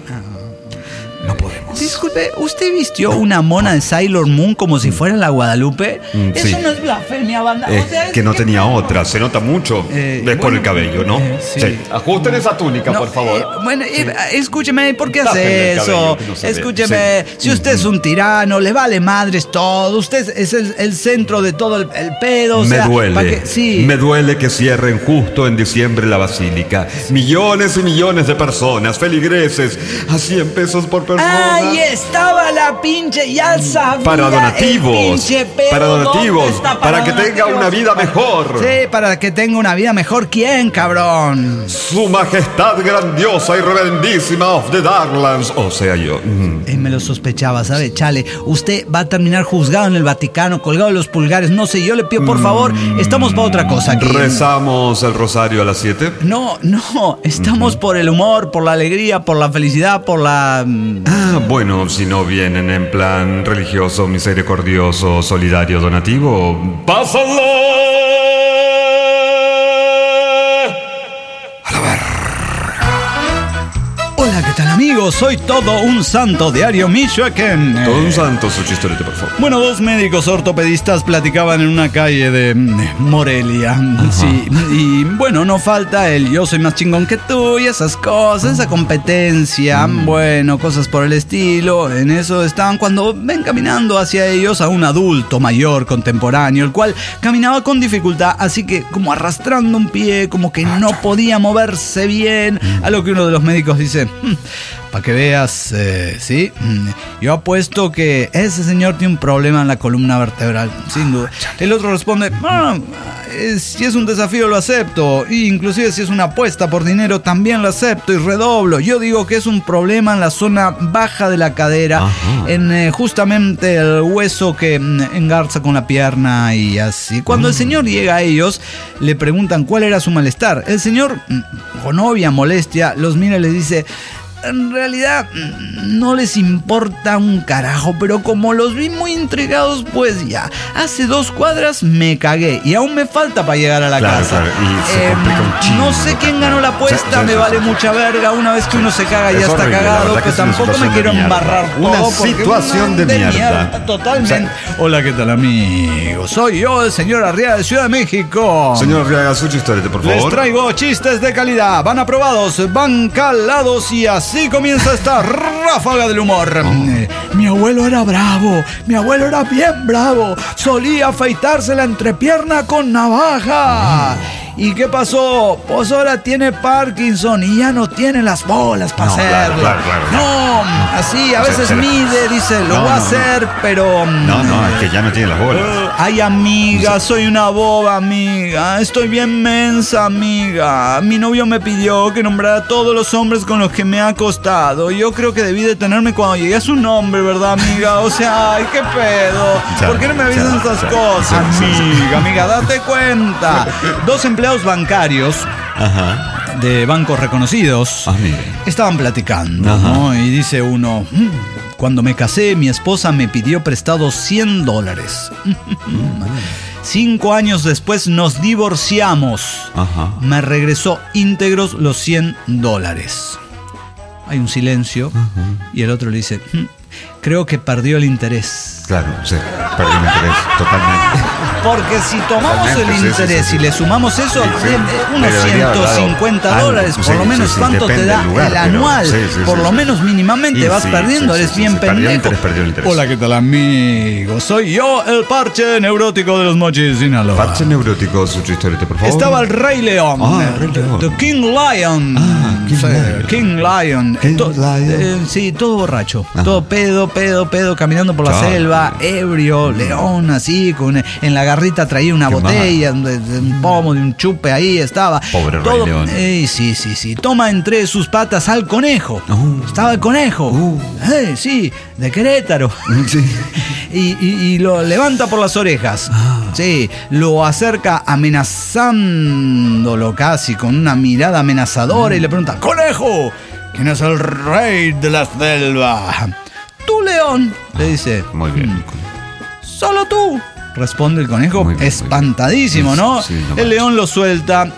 Speaker 3: No podemos.
Speaker 1: Disculpe, ¿usted vistió una mona de Sailor Moon como si fuera la Guadalupe?
Speaker 3: Mm,
Speaker 1: Eso
Speaker 3: sí.
Speaker 1: no es blasfemia, banda.
Speaker 3: Es
Speaker 1: O sea, es
Speaker 3: que no tenía otra, se nota mucho.
Speaker 1: Eh,
Speaker 3: es por
Speaker 1: bueno,
Speaker 3: el cabello, ¿no?
Speaker 1: eh, sí.
Speaker 3: Ajusten esa túnica,
Speaker 1: No,
Speaker 3: por favor.
Speaker 1: eh, bueno, eh, escúcheme, ¿por qué
Speaker 3: Tápenle
Speaker 1: hace
Speaker 3: el
Speaker 1: eso?
Speaker 3: cabello, que no se ve.
Speaker 1: Escúcheme,
Speaker 3: Sí.
Speaker 1: si usted es un tirano, le vale madres todo, usted es el, el centro de todo el, el pedo. O
Speaker 3: Me
Speaker 1: sea, ¿pa'
Speaker 3: duele.
Speaker 1: qué? Sí.
Speaker 3: Me duele que cierren justo en diciembre la basílica. Millones y millones de personas, feligreses, a cien pesos por persona.
Speaker 1: Ahí estaba la pinche, ya sabía.
Speaker 3: Para
Speaker 1: el
Speaker 3: donativos,
Speaker 1: pinche pedo.
Speaker 3: para donativos,
Speaker 1: ¿Dónde está
Speaker 3: para que tenga
Speaker 1: donativos?
Speaker 3: una vida mejor.
Speaker 1: Sí, para que tenga una vida mejor. ¿Quién, cabrón?
Speaker 3: Su majestad grandiosa y reverendísima of the Darklands, o sea yo. Mm.
Speaker 1: Eh, me lo sospechaba, ¿sabe? Chale, usted va a terminar juzgado en el Vaticano, colgado de los pulgares. No sé, yo le pido, por favor, estamos para otra cosa aquí.
Speaker 3: Rezamos el rosario a las siete.
Speaker 1: No, no, estamos por el humor, por la alegría, por la felicidad, por la... mm,
Speaker 3: Ah, bueno, si no vienen en plan religioso, misericordioso, solidario, donativo, ¡pásenle!
Speaker 1: Hola, ¿qué tal, amigos? Soy todo un santo diario Michoacán.
Speaker 3: Todo un santo, su chistorete, por favor.
Speaker 1: Bueno, dos médicos ortopedistas platicaban en una calle de mm, Morelia. Sí, y bueno, no falta el yo soy más chingón que tú y esas cosas, esa competencia, bueno, cosas por el estilo. En eso estaban cuando ven caminando hacia ellos a un adulto mayor contemporáneo, el cual caminaba con dificultad, así que como arrastrando un pie, como que no podía moverse bien. A lo que uno de los médicos dice, para que veas, eh, ¿sí? Mm, Yo apuesto que ese señor tiene un problema en la columna vertebral, sin duda. El otro responde, ah, eh, si es un desafío lo acepto, e inclusive si es una apuesta por dinero también lo acepto y redoblo. Yo digo que es un problema en la zona baja de la cadera,
Speaker 3: Ajá.
Speaker 1: en eh, justamente el hueso que mm, engarza con la pierna y así. Cuando el señor llega a ellos, le preguntan cuál era su malestar. El señor, mm, con obvia molestia, los mira y les dice, en realidad mm, no les importa un carajo, pero como los vi muy intrigados, pues ya, hace dos cuadras me cagué y aún me falta para llegar a la
Speaker 3: Claro,
Speaker 1: casa.
Speaker 3: claro, y se
Speaker 1: Em,
Speaker 3: complica un chingo,
Speaker 1: no sé quién ganó la apuesta,
Speaker 3: Sí, sí,
Speaker 1: me
Speaker 3: sí,
Speaker 1: vale
Speaker 3: sí.
Speaker 1: mucha verga, una vez que uno se caga ya
Speaker 3: Es
Speaker 1: está
Speaker 3: horrible, la
Speaker 1: cagado,
Speaker 3: verdad que
Speaker 1: pues
Speaker 3: es una
Speaker 1: tampoco me
Speaker 3: situación
Speaker 1: quiero
Speaker 3: de mierda.
Speaker 1: embarrar
Speaker 3: Una
Speaker 1: todo, porque-
Speaker 3: situación de mierda.
Speaker 1: Totalmente. Hola, ¿qué tal, amigos? Soy yo, el señor Arriaga de Ciudad de México.
Speaker 3: Señor Riaga, su chistorete, por
Speaker 1: Les
Speaker 3: favor.
Speaker 1: traigo chistes de calidad, van aprobados, van calados y así comienza esta ráfaga del humor. Eh, Mi abuelo era bravo, mi abuelo era bien bravo, solía afeitarse la entrepierna con navaja. ¿Y qué pasó? Pues ahora tiene Parkinson y ya no tiene las bolas para
Speaker 3: No, claro,
Speaker 1: hacerlo.
Speaker 3: claro, claro,
Speaker 1: No, así a
Speaker 3: Se-
Speaker 1: veces
Speaker 3: se le-
Speaker 1: mide, dice, lo
Speaker 3: No,
Speaker 1: voy a
Speaker 3: no, no.
Speaker 1: hacer, pero...
Speaker 3: No, no, es que ya no tiene las bolas.
Speaker 1: Ay, amiga, soy una boba, amiga. Estoy bien mensa, amiga. Mi novio me pidió que nombrara a todos los hombres con los que me ha acostado. Yo creo que debí detenerme cuando llegué a su nombre, ¿verdad, amiga? O sea, ay, qué pedo.
Speaker 3: Chale,
Speaker 1: ¿Por qué no me avisan
Speaker 3: chale,
Speaker 1: estas
Speaker 3: chale,
Speaker 1: cosas?
Speaker 3: sí, sí, sí.
Speaker 1: Amiga, amiga, date cuenta. Dos empleados bancarios
Speaker 3: Ajá.
Speaker 1: de bancos reconocidos.
Speaker 3: Ah, mire.
Speaker 1: Estaban platicando,
Speaker 3: Ajá.
Speaker 1: ¿no? Y dice uno, "Mm, cuando me casé, mi esposa me pidió prestado cien dólares. Cinco años después nos divorciamos.
Speaker 3: Ajá.
Speaker 1: Me regresó íntegros los cien dólares. Hay un silencio.
Speaker 3: Ajá.
Speaker 1: Y el otro le dice, "Mm, creo que perdió el interés.
Speaker 3: Claro, sí, perdí el interés totalmente.
Speaker 1: Porque si tomamos
Speaker 3: Totalmente,
Speaker 1: el
Speaker 3: sí,
Speaker 1: interés
Speaker 3: sí, sí.
Speaker 1: y le sumamos eso,
Speaker 3: Sí, sí.
Speaker 1: eh, unos
Speaker 3: Pero debería haber
Speaker 1: ciento cincuenta
Speaker 3: dado
Speaker 1: dólares,
Speaker 3: algo.
Speaker 1: por
Speaker 3: Sí,
Speaker 1: lo menos,
Speaker 3: sí, sí,
Speaker 1: ¿cuánto te
Speaker 3: depende
Speaker 1: da
Speaker 3: del lugar,
Speaker 1: el
Speaker 3: pero-
Speaker 1: anual?
Speaker 3: sí, sí,
Speaker 1: por
Speaker 3: sí,
Speaker 1: lo
Speaker 3: sí.
Speaker 1: menos mínimamente
Speaker 3: Y
Speaker 1: vas
Speaker 3: sí,
Speaker 1: perdiendo,
Speaker 3: sí,
Speaker 1: eres
Speaker 3: sí,
Speaker 1: bien
Speaker 3: sí, perdió el
Speaker 1: pendejo.
Speaker 3: interés, perdió el interés.
Speaker 1: Hola, ¿qué tal, amigo? Soy yo, el parche neurótico de los Mochis, Sinaloa.
Speaker 3: Parche neurótico, su historieta, por favor.
Speaker 1: Estaba el Rey León,
Speaker 3: Ah,
Speaker 1: eh,
Speaker 3: Rey León.
Speaker 1: The King Lion.
Speaker 3: Ah, King
Speaker 1: Sí,
Speaker 3: Lion.
Speaker 1: King Lion.
Speaker 3: King
Speaker 1: To-
Speaker 3: Lion.
Speaker 1: eh, sí, todo borracho.
Speaker 3: Ajá.
Speaker 1: Todo pedo, pedo, pedo, caminando por la
Speaker 3: Claro.
Speaker 1: selva, ebrio, león, así, con en la garrita traía una
Speaker 3: Qué
Speaker 1: botella, de, de un pomo, de un chupe ahí estaba.
Speaker 3: Pobre Rey
Speaker 1: todo,
Speaker 3: León.
Speaker 1: eh, sí, sí, sí. Toma entre sus patas al conejo.
Speaker 3: Uh.
Speaker 1: Estaba el conejo.
Speaker 3: Uh.
Speaker 1: Eh, sí, de Querétaro.
Speaker 3: Sí.
Speaker 1: Y, y- y lo levanta por las orejas.
Speaker 3: Ah.
Speaker 1: Sí, lo acerca amenazándolo casi con una mirada amenazadora y le pregunta, ¡Conejo! ¿Quién es el rey de la selva? Tú, león, le dice.
Speaker 3: Muy bien.
Speaker 1: "Mm, Solo tú, responde el conejo,
Speaker 3: Muy bien, muy
Speaker 1: espantadísimo,
Speaker 3: bien.
Speaker 1: ¿no?
Speaker 3: Sí, sí, no
Speaker 1: el
Speaker 3: manches.
Speaker 1: león lo suelta.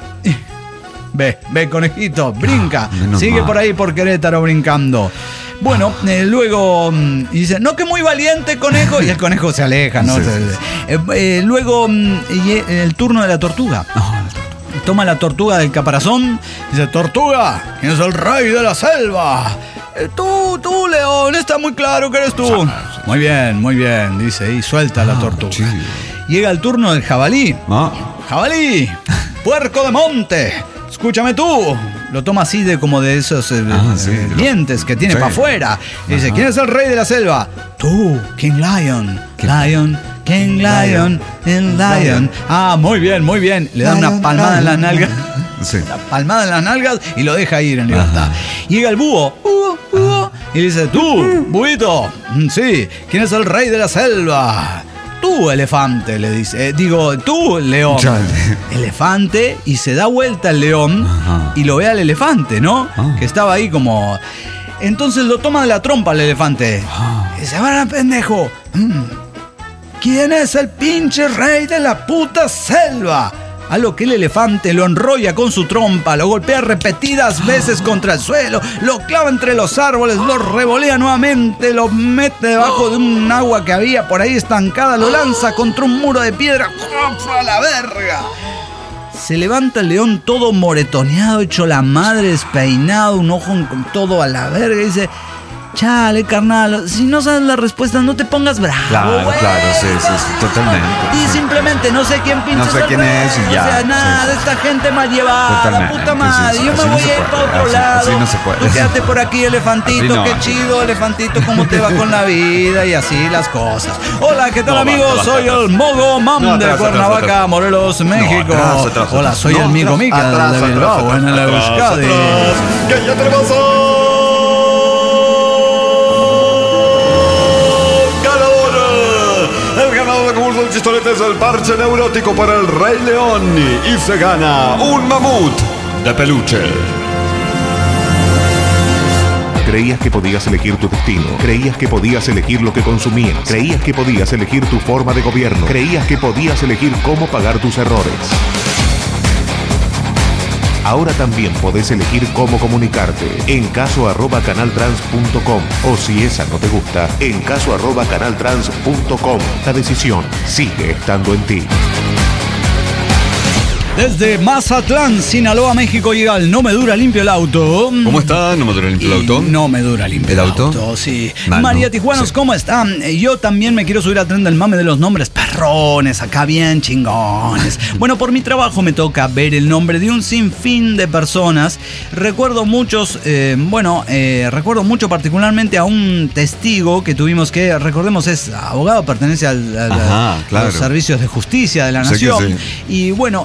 Speaker 1: Ve, ve, conejito, brinca.
Speaker 3: Ah, menos
Speaker 1: Sigue
Speaker 3: mal.
Speaker 1: por ahí por Querétaro brincando. Bueno, eh, luego mm, y dice, no, que muy valiente, conejo. Y el conejo se aleja, ¿no?
Speaker 3: Sí,
Speaker 1: Se-
Speaker 3: sí, sí.
Speaker 1: eh, eh, luego, mm, y, eh, el turno de la tortuga.
Speaker 3: Ah,
Speaker 1: Toma la tortuga del caparazón. Dice, tortuga, ¿quién es el rey de la selva? "Eh, Tú, tú, león, está muy claro que eres tú. Muy bien, muy bien, dice, y suelta la
Speaker 3: Ah,
Speaker 1: tortuga.
Speaker 3: chido.
Speaker 1: Llega el turno del jabalí.
Speaker 3: ah.
Speaker 1: ¡Jabalí! ¡Puerco de monte! Escúchame tú. Lo toma así de como de esos eh,
Speaker 3: Ah, sí,
Speaker 1: eh,
Speaker 3: de lo-
Speaker 1: dientes que tiene
Speaker 3: Sí.
Speaker 1: para afuera. Y dice,
Speaker 3: Ajá.
Speaker 1: ¿quién es el rey de la selva? Tú, King Lion. Lion, King Lion, King Lion. Ah, muy bien, muy bien. Le da una
Speaker 3: Lion,
Speaker 1: palmada en las
Speaker 3: Lion.
Speaker 1: nalgas.
Speaker 3: Sí.
Speaker 1: Una palmada en las nalgas y lo deja ir en libertad.
Speaker 3: Ajá.
Speaker 1: Llega el búho. Búho, búho, y le dice, tú, buito. "Mm, Sí, ¿quién es el rey de la selva? Tú, elefante, le dice. Eh, digo, tú, león.
Speaker 3: Chale.
Speaker 1: Elefante, y se da vuelta el león
Speaker 3: Ajá.
Speaker 1: y lo ve al elefante, ¿no?
Speaker 3: Ah.
Speaker 1: Que estaba ahí como... Entonces lo toma de la trompa el elefante.
Speaker 3: Ah.
Speaker 1: Y dice, ¡vara, pendejo! Mm, ¿Quién es el pinche rey de la puta selva? A lo que el elefante lo enrolla con su trompa, lo golpea repetidas veces contra el suelo, lo clava entre los árboles, lo revolea nuevamente, lo mete debajo de un agua que había por ahí estancada, lo lanza contra un muro de piedra. ¡A la verga! Se levanta el león todo moretoneado, hecho la madre, despeinado, un ojo en- todo a la verga y dice... Chale, carnal, si no sabes la respuesta, no te pongas bravo,
Speaker 3: Claro,
Speaker 1: güey.
Speaker 3: claro, sí, sí, sí, totalmente.
Speaker 1: Y
Speaker 3: Sí.
Speaker 1: simplemente no sé quién pinche
Speaker 3: No sé
Speaker 1: el
Speaker 3: quién
Speaker 1: rey,
Speaker 3: es y ya,
Speaker 1: O sea, nada,
Speaker 3: sí,
Speaker 1: de esta gente mal llevada,
Speaker 3: Totalmente,
Speaker 1: puta
Speaker 3: sí,
Speaker 1: madre.
Speaker 3: sí,
Speaker 1: Yo
Speaker 3: así
Speaker 1: me
Speaker 3: no
Speaker 1: voy
Speaker 3: se
Speaker 1: a ir
Speaker 3: puede,
Speaker 1: para otro
Speaker 3: así-
Speaker 1: lado.
Speaker 3: así no se puede.
Speaker 1: Tú quédate por aquí, elefantito,
Speaker 3: Así no,
Speaker 1: qué
Speaker 3: así
Speaker 1: chido, elefantito, cómo te va con la vida y así las cosas. Hola, ¿qué tal,
Speaker 3: No,
Speaker 1: amigos?
Speaker 3: basta,
Speaker 1: soy
Speaker 3: basta,
Speaker 1: el Mogo Mam
Speaker 3: No,
Speaker 1: de
Speaker 3: atrás, atrás,
Speaker 1: Cuernavaca,
Speaker 3: atrás.
Speaker 1: Morelos, México.
Speaker 3: atrás, atrás,
Speaker 1: Hola,
Speaker 3: atrás.
Speaker 1: soy
Speaker 3: No,
Speaker 1: el Mico
Speaker 3: atrás,
Speaker 1: Mica
Speaker 3: atrás,
Speaker 1: de
Speaker 3: atrás,
Speaker 1: Bilbao,
Speaker 3: atrás,
Speaker 1: en el
Speaker 3: atrás,
Speaker 1: Euskadi.
Speaker 5: Que ya tenemos a...
Speaker 3: El ganador del concurso de chistoretes es el parche neurótico para el Rey León y se gana un mamut de peluche.
Speaker 2: Creías que podías elegir tu destino. Creías que podías elegir lo que consumías. Creías que podías elegir tu forma de gobierno. Creías que podías elegir cómo pagar tus errores. Ahora también podés elegir cómo comunicarte en caso arroba canaltrans punto com o si esa no te gusta, en caso arroba canaltrans punto com. La decisión sigue estando en ti.
Speaker 1: Desde Mazatlán, Sinaloa, México, llega el No Me Dura Limpio el Auto.
Speaker 3: ¿Cómo está? ¿No me duele el
Speaker 1: Y
Speaker 3: auto?
Speaker 1: No me dura limpio
Speaker 3: ¿El auto?
Speaker 1: sí.
Speaker 3: Mal,
Speaker 1: María
Speaker 3: ¿no?
Speaker 1: Tijuanos,
Speaker 3: Sí.
Speaker 1: ¿cómo están? Eh, Yo también me quiero subir al tren del mame de los nombres perrones, acá bien chingones. Bueno, por mi trabajo me toca ver el nombre de un sinfín de personas. Recuerdo muchos, eh, bueno, eh, recuerdo mucho particularmente a un testigo que tuvimos que, recordemos, es abogado, pertenece al, al-
Speaker 3: Ajá,
Speaker 1: a
Speaker 3: claro.
Speaker 1: los servicios de justicia de la
Speaker 3: Sé que
Speaker 1: nación.
Speaker 3: sí.
Speaker 1: Y bueno, eh,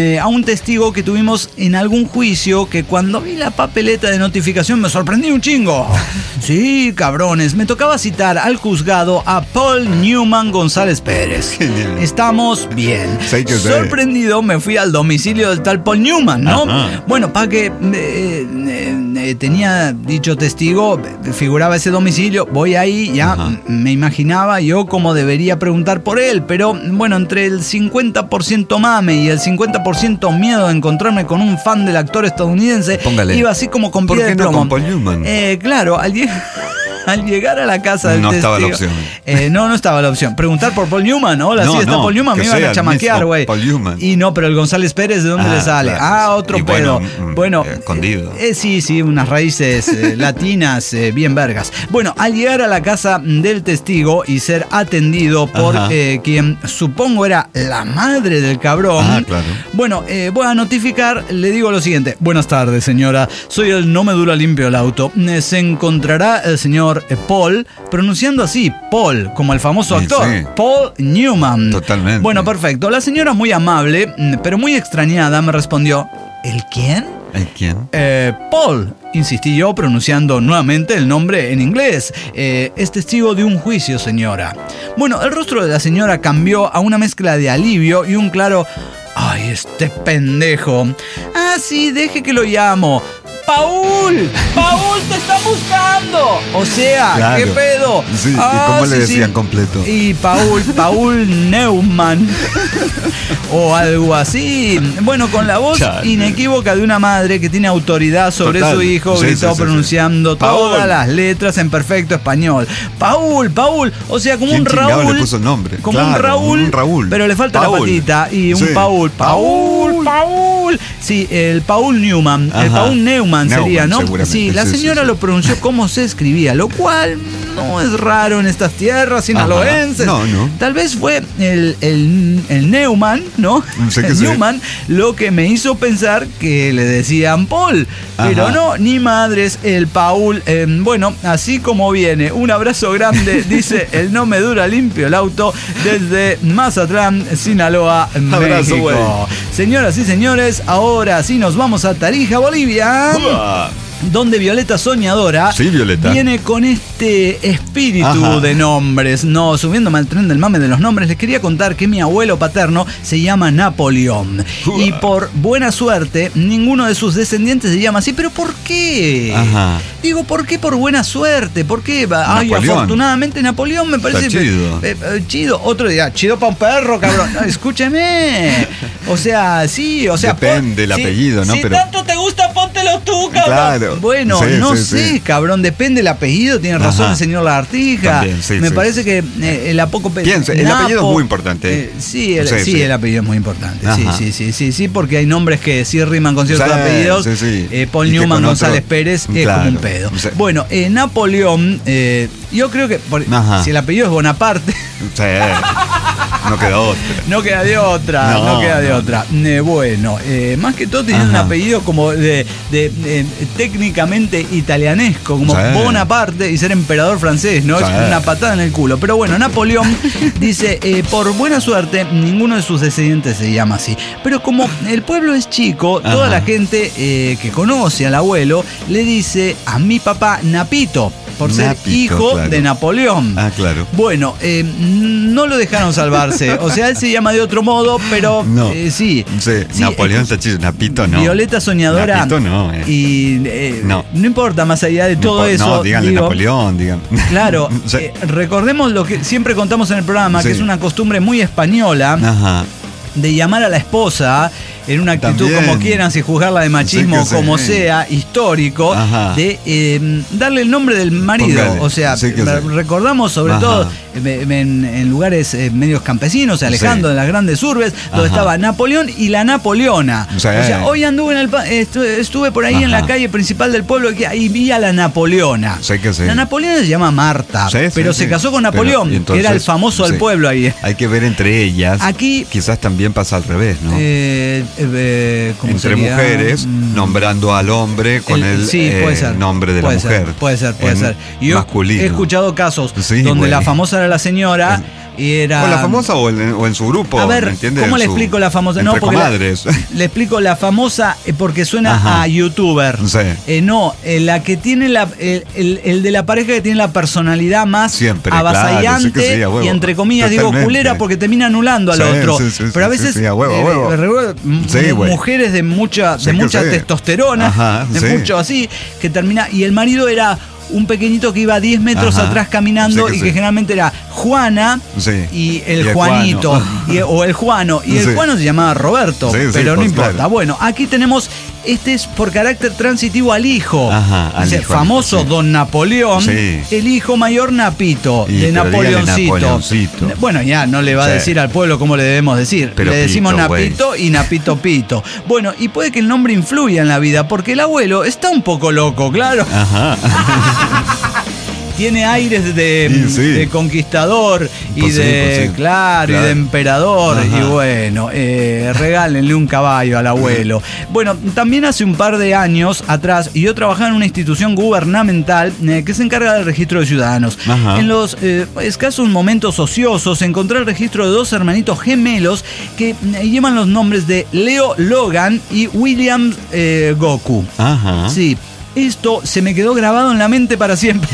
Speaker 1: a un testigo que tuvimos en algún juicio que cuando vi la papeleta de notificación me sorprendí un chingo. Sí, cabrones, me tocaba citar al juzgado a Paul Newman González Pérez. Estamos bien.
Speaker 3: Sí, que
Speaker 1: sorprendido me fui al domicilio del tal Paul Newman, ¿no?
Speaker 3: Ajá.
Speaker 1: Bueno, para que eh, eh, tenía dicho testigo, figuraba ese domicilio, voy ahí, ya Ajá. me imaginaba yo cómo debería preguntar por él, pero bueno, entre el cincuenta por ciento mame y el cincuenta por ciento miedo de encontrarme con un fan del actor estadounidense,
Speaker 3: Póngale.
Speaker 1: Iba así como con
Speaker 3: ¿Por
Speaker 1: pie
Speaker 3: qué
Speaker 1: de
Speaker 3: no
Speaker 1: plomo.
Speaker 3: con Paul Newman?
Speaker 1: Eh, claro, al, lleg- al llegar a la casa del
Speaker 3: No
Speaker 1: testigo,
Speaker 3: estaba la opción.
Speaker 1: Eh, no, no estaba la opción. Preguntar por Paul Newman, hola,
Speaker 3: No,
Speaker 1: sí, está
Speaker 3: no,
Speaker 1: Paul Newman,
Speaker 3: que
Speaker 1: me iban
Speaker 3: sea
Speaker 1: a
Speaker 3: el
Speaker 1: chamaquear,
Speaker 3: mismo
Speaker 1: güey.
Speaker 3: Paul Newman.
Speaker 1: Y no, pero el González Pérez, ¿de dónde
Speaker 3: Ah,
Speaker 1: le sale?
Speaker 3: claro.
Speaker 1: Ah, otro
Speaker 3: Y
Speaker 1: pedo.
Speaker 3: bueno, mm,
Speaker 1: Bueno,
Speaker 3: eh, escondido.
Speaker 1: Eh, sí, sí, unas raíces eh, latinas eh, bien vergas. Bueno, al llegar a la casa del testigo y ser atendido por eh, quien supongo era la madre del cabrón.
Speaker 3: Ah, claro.
Speaker 1: Bueno, eh, voy a notificar, le digo lo siguiente. Buenas tardes, señora. Soy el No Me Dura Limpio el Auto. Eh, Se encontrará el señor eh, Paul, pronunciando así, Paul, como el famoso
Speaker 3: Sí,
Speaker 1: actor.
Speaker 3: sí.
Speaker 1: Paul Newman.
Speaker 3: Totalmente.
Speaker 1: Bueno, perfecto. La señora muy amable, mm, pero muy extrañada, me respondió, ¿el quién?
Speaker 3: ¿El quién?
Speaker 1: Eh, Paul, insistí yo pronunciando nuevamente el nombre en inglés. Eh, es testigo de un juicio, señora. Bueno, el rostro de la señora cambió a una mezcla de alivio y un claro... ¡Ay, este pendejo! Ah, sí, deje que lo llamo. ¡Paul! ¡Paul, te está buscando! O sea,
Speaker 3: Claro.
Speaker 1: ¿qué pedo?
Speaker 3: Sí, ¿y
Speaker 1: Ah,
Speaker 3: cómo le
Speaker 1: sí,
Speaker 3: decían
Speaker 1: sí.
Speaker 3: completo?
Speaker 1: Y Paul, Paul Neumann. O algo así. Bueno, con la voz
Speaker 3: Chale.
Speaker 1: inequívoca de una madre que tiene autoridad sobre
Speaker 3: Total.
Speaker 1: su hijo,
Speaker 3: Sí,
Speaker 1: gritó
Speaker 3: sí, sí,
Speaker 1: pronunciando
Speaker 3: sí.
Speaker 1: todas
Speaker 3: Paul.
Speaker 1: las letras en perfecto español. Paul, Paul. O sea, como
Speaker 3: ¿Quién
Speaker 1: un
Speaker 3: chingado
Speaker 1: Raúl.
Speaker 3: le puso el nombre?
Speaker 1: Como
Speaker 3: Claro,
Speaker 1: un Raúl.
Speaker 3: un Raúl.
Speaker 1: Pero le falta
Speaker 3: Paul.
Speaker 1: la patita. Y un
Speaker 3: Sí.
Speaker 1: Paul. Paul, Paul. Sí, el Paul Newman. El
Speaker 3: Ajá.
Speaker 1: Paul Neumann,
Speaker 3: Neumann,
Speaker 1: sería, ¿no?
Speaker 3: seguramente.
Speaker 1: Sí, la
Speaker 3: Sí, sí,
Speaker 1: señora
Speaker 3: sí.
Speaker 1: lo pronunció como se escribía, lo cual no es raro en estas tierras sinaloenses.
Speaker 3: No, no.
Speaker 1: Tal vez fue el, el, el Neumann, ¿no?
Speaker 3: Sé que
Speaker 1: el
Speaker 3: sí.
Speaker 1: Newman, lo que me hizo pensar que le decían Paul. Pero
Speaker 3: Ajá.
Speaker 1: no, ni madres, el Paul. Eh, bueno, así como viene. Un abrazo grande, dice el No Me Dura Limpio el Auto, desde Mazatlán, Sinaloa,
Speaker 3: Abrazo,
Speaker 1: México.
Speaker 3: güey.
Speaker 1: Señoras y señores, ahora sí nos vamos a Tarija, Bolivia.
Speaker 3: Uah.
Speaker 1: Donde Violeta Soñadora
Speaker 3: Sí, Violeta.
Speaker 1: viene con este espíritu
Speaker 3: Ajá.
Speaker 1: de nombres. No, subiéndome al tren del mame de los nombres, les quería contar que mi abuelo paterno se llama Napoleón.
Speaker 3: Uah.
Speaker 1: Y por buena suerte, ninguno de sus descendientes se llama así. ¿Pero por qué?
Speaker 3: Ajá.
Speaker 1: Digo, ¿por qué por buena suerte? ¿Por qué? Ay,
Speaker 3: Napoleón.
Speaker 1: afortunadamente Napoleón me parece...
Speaker 3: Está chido.
Speaker 1: eh, eh, chido. Otro día, chido para un perro, cabrón. No, escúcheme. O sea, sí, o sea...
Speaker 3: Depende el
Speaker 1: si-
Speaker 3: apellido, ¿no?
Speaker 1: Si
Speaker 3: Pero-
Speaker 1: tanto te gusta, póntelo tú, cabrón.
Speaker 3: Claro.
Speaker 1: Bueno,
Speaker 3: Sí,
Speaker 1: no
Speaker 3: sí,
Speaker 1: sé,
Speaker 3: sí.
Speaker 1: cabrón, depende el apellido, tiene razón
Speaker 3: Ajá.
Speaker 1: el señor Lagartija.
Speaker 3: También, sí,
Speaker 1: Me
Speaker 3: sí.
Speaker 1: parece que eh, el apoco
Speaker 3: Piense, el apellido es muy importante.
Speaker 1: Eh, sí, el,
Speaker 3: Sí,
Speaker 1: sí,
Speaker 3: sí.
Speaker 1: el apellido es muy importante. Sí,
Speaker 3: Ajá.
Speaker 1: sí, sí, sí, sí, porque hay nombres que sí riman con ciertos
Speaker 3: Sí,
Speaker 1: apellidos.
Speaker 3: sí, sí.
Speaker 1: Eh, Paul
Speaker 3: Y que
Speaker 1: Newman
Speaker 3: con otro-
Speaker 1: González Pérez es
Speaker 3: Claro.
Speaker 1: como un pedo.
Speaker 3: Sí.
Speaker 1: Bueno, eh, Napoleón, eh, yo creo que por-
Speaker 3: Ajá.
Speaker 1: si el apellido es Bonaparte.
Speaker 3: Sí. No queda otra.
Speaker 1: No queda de otra, no,
Speaker 3: No,
Speaker 1: queda de
Speaker 3: no.
Speaker 1: otra. Eh, bueno, eh, más que todo tiene un
Speaker 3: Ajá.
Speaker 1: apellido como de, de- de- técnicamente italianesco, como
Speaker 3: Sí.
Speaker 1: Bonaparte y ser emperador francés, ¿no?
Speaker 3: Sí.
Speaker 1: Es una patada en el culo. Pero bueno, Napoleón dice, eh, por buena suerte, ninguno de sus descendientes se llama así. Pero como el pueblo es chico, toda
Speaker 3: Ajá.
Speaker 1: la gente eh, que conoce al abuelo le dice a mi papá Napito, por ser
Speaker 3: Napito,
Speaker 1: hijo
Speaker 3: claro.
Speaker 1: de Napoleón.
Speaker 3: Ah, claro.
Speaker 1: Bueno, eh, no lo dejaron salvarse. O sea, él se llama de otro modo, pero
Speaker 3: No.
Speaker 1: eh, sí.
Speaker 3: Sí,
Speaker 1: Sí,
Speaker 3: Napoleón
Speaker 1: eh,
Speaker 3: está chido. Napito no.
Speaker 1: Violeta Soñadora.
Speaker 3: Napito no, eh.
Speaker 1: Y eh,
Speaker 3: No.
Speaker 1: no importa, más allá de
Speaker 3: No
Speaker 1: todo
Speaker 3: impo-
Speaker 1: eso.
Speaker 3: No, díganle
Speaker 1: digo,
Speaker 3: Napoleón, digan.
Speaker 1: Claro,
Speaker 3: Sí.
Speaker 1: eh, recordemos lo que siempre contamos en el programa, que
Speaker 3: Sí.
Speaker 1: es una costumbre muy española
Speaker 3: Ajá.
Speaker 1: de llamar a la esposa en una actitud
Speaker 3: También.
Speaker 1: como quieran, si juzgarla de machismo
Speaker 3: Sí que sí.
Speaker 1: como sea, histórico,
Speaker 3: Ajá.
Speaker 1: de eh, darle el nombre del marido.
Speaker 3: Póngale.
Speaker 1: O sea,
Speaker 3: Sí que sí.
Speaker 1: recordamos sobre
Speaker 3: Ajá.
Speaker 1: todo eh, en, en lugares eh, medios campesinos, alejando
Speaker 3: Sí.
Speaker 1: de las grandes urbes, donde
Speaker 3: Ajá.
Speaker 1: estaba Napoleón y la Napoleona.
Speaker 3: Sí.
Speaker 1: O sea, hoy anduve en el pa- estuve, estuve por ahí
Speaker 3: Ajá.
Speaker 1: en la calle principal del pueblo y ahí vi a la Napoleona.
Speaker 3: Sí que sí.
Speaker 1: La Napoleona se llama Marta,
Speaker 3: Sí, sí,
Speaker 1: pero
Speaker 3: sí.
Speaker 1: se casó con
Speaker 3: Pero,
Speaker 1: Napoleón,
Speaker 3: y
Speaker 1: que
Speaker 3: entonces,
Speaker 1: era el famoso del
Speaker 3: sí.
Speaker 1: pueblo ahí.
Speaker 3: Hay que ver entre ellas.
Speaker 1: Aquí-
Speaker 3: Quizás también pasa al revés, ¿no?
Speaker 1: Eh, eh, ¿cómo
Speaker 3: entre
Speaker 1: sería?
Speaker 3: mujeres,
Speaker 1: Mm.
Speaker 3: nombrando al hombre con el,
Speaker 1: sí,
Speaker 3: eh,
Speaker 1: puede ser,
Speaker 3: nombre de
Speaker 1: puede
Speaker 3: la
Speaker 1: ser,
Speaker 3: mujer.
Speaker 1: Puede ser, puede
Speaker 3: en
Speaker 1: ser. Yo
Speaker 3: masculino.
Speaker 1: he escuchado casos
Speaker 3: Sí,
Speaker 1: donde
Speaker 3: güey.
Speaker 1: la famosa era la señora y era...
Speaker 3: O la famosa o en, o en su grupo.
Speaker 1: A ver,
Speaker 3: ¿me entiendes?
Speaker 1: ¿cómo
Speaker 3: En
Speaker 1: le
Speaker 3: su-
Speaker 1: explico la famosa?
Speaker 3: Entre
Speaker 1: No, porque la-
Speaker 3: comadres.
Speaker 1: le explico la famosa eh, porque suena
Speaker 3: Ajá.
Speaker 1: a youtuber.
Speaker 3: Sí.
Speaker 1: Eh, no, eh, la que tiene la, el, el- el de la pareja que tiene la personalidad más
Speaker 3: Siempre, claro,
Speaker 1: avasallante
Speaker 3: sí que sí, a huevo.
Speaker 1: y entre comillas digo
Speaker 3: Totalmente.
Speaker 1: culera porque termina anulando al
Speaker 3: Sí,
Speaker 1: otro.
Speaker 3: sí, sí,
Speaker 1: Pero a
Speaker 3: sí,
Speaker 1: veces
Speaker 3: sí, a huevo, a
Speaker 1: eh,
Speaker 3: huevo.
Speaker 1: re- m-
Speaker 3: Sí, güey.
Speaker 1: mujeres de mucha,
Speaker 3: Sí
Speaker 1: de
Speaker 3: que
Speaker 1: mucha
Speaker 3: sí.
Speaker 1: testosterona,
Speaker 3: Ajá,
Speaker 1: de
Speaker 3: sí.
Speaker 1: mucho así, que termina. Y el marido era un pequeñito que iba diez metros
Speaker 3: Ajá.
Speaker 1: atrás caminando
Speaker 3: Sí que
Speaker 1: y
Speaker 3: sí.
Speaker 1: que generalmente era Juana
Speaker 3: Sí.
Speaker 1: y el
Speaker 3: Y el
Speaker 1: Juanito
Speaker 3: Juano.
Speaker 1: y- o el Juano y el
Speaker 3: Sí.
Speaker 1: Juano se llamaba Roberto,
Speaker 3: Sí, sí,
Speaker 1: pero no
Speaker 3: pues,
Speaker 1: importa.
Speaker 3: claro.
Speaker 1: Bueno, aquí tenemos, este es por carácter transitivo al hijo.
Speaker 3: Ajá, al
Speaker 1: Dice,
Speaker 3: hijo,
Speaker 1: famoso
Speaker 3: sí.
Speaker 1: Don Napoleón,
Speaker 3: Sí.
Speaker 1: el hijo mayor Napito,
Speaker 3: Y,
Speaker 1: de
Speaker 3: pero dígale
Speaker 1: Napoleoncito.
Speaker 3: Napoleoncito.
Speaker 1: Bueno, ya no le va a
Speaker 3: Sí.
Speaker 1: decir al pueblo cómo le debemos decir.
Speaker 3: Pero
Speaker 1: le decimos
Speaker 3: Pito, güey.
Speaker 1: Napito y Napito Pito. Bueno, y puede que el nombre influya en la vida, porque el abuelo está un poco loco, claro.
Speaker 3: Ajá.
Speaker 1: Tiene aires de,
Speaker 3: Sí, sí.
Speaker 1: de conquistador y
Speaker 3: Pues sí,
Speaker 1: de,
Speaker 3: pues sí.
Speaker 1: claro, y
Speaker 3: Claro.
Speaker 1: de emperador.
Speaker 3: Ajá.
Speaker 1: Y bueno, eh, regálenle un caballo al abuelo. Bueno, también hace un par de años atrás, yo trabajaba en una institución gubernamental eh, que se encarga del registro de ciudadanos.
Speaker 3: Ajá.
Speaker 1: En los eh, escasos momentos ociosos encontré el registro de dos hermanitos gemelos que eh, llevan los nombres de Leo Logan y William eh, Goku.
Speaker 3: Ajá.
Speaker 1: Sí, esto se me quedó grabado en la mente para siempre.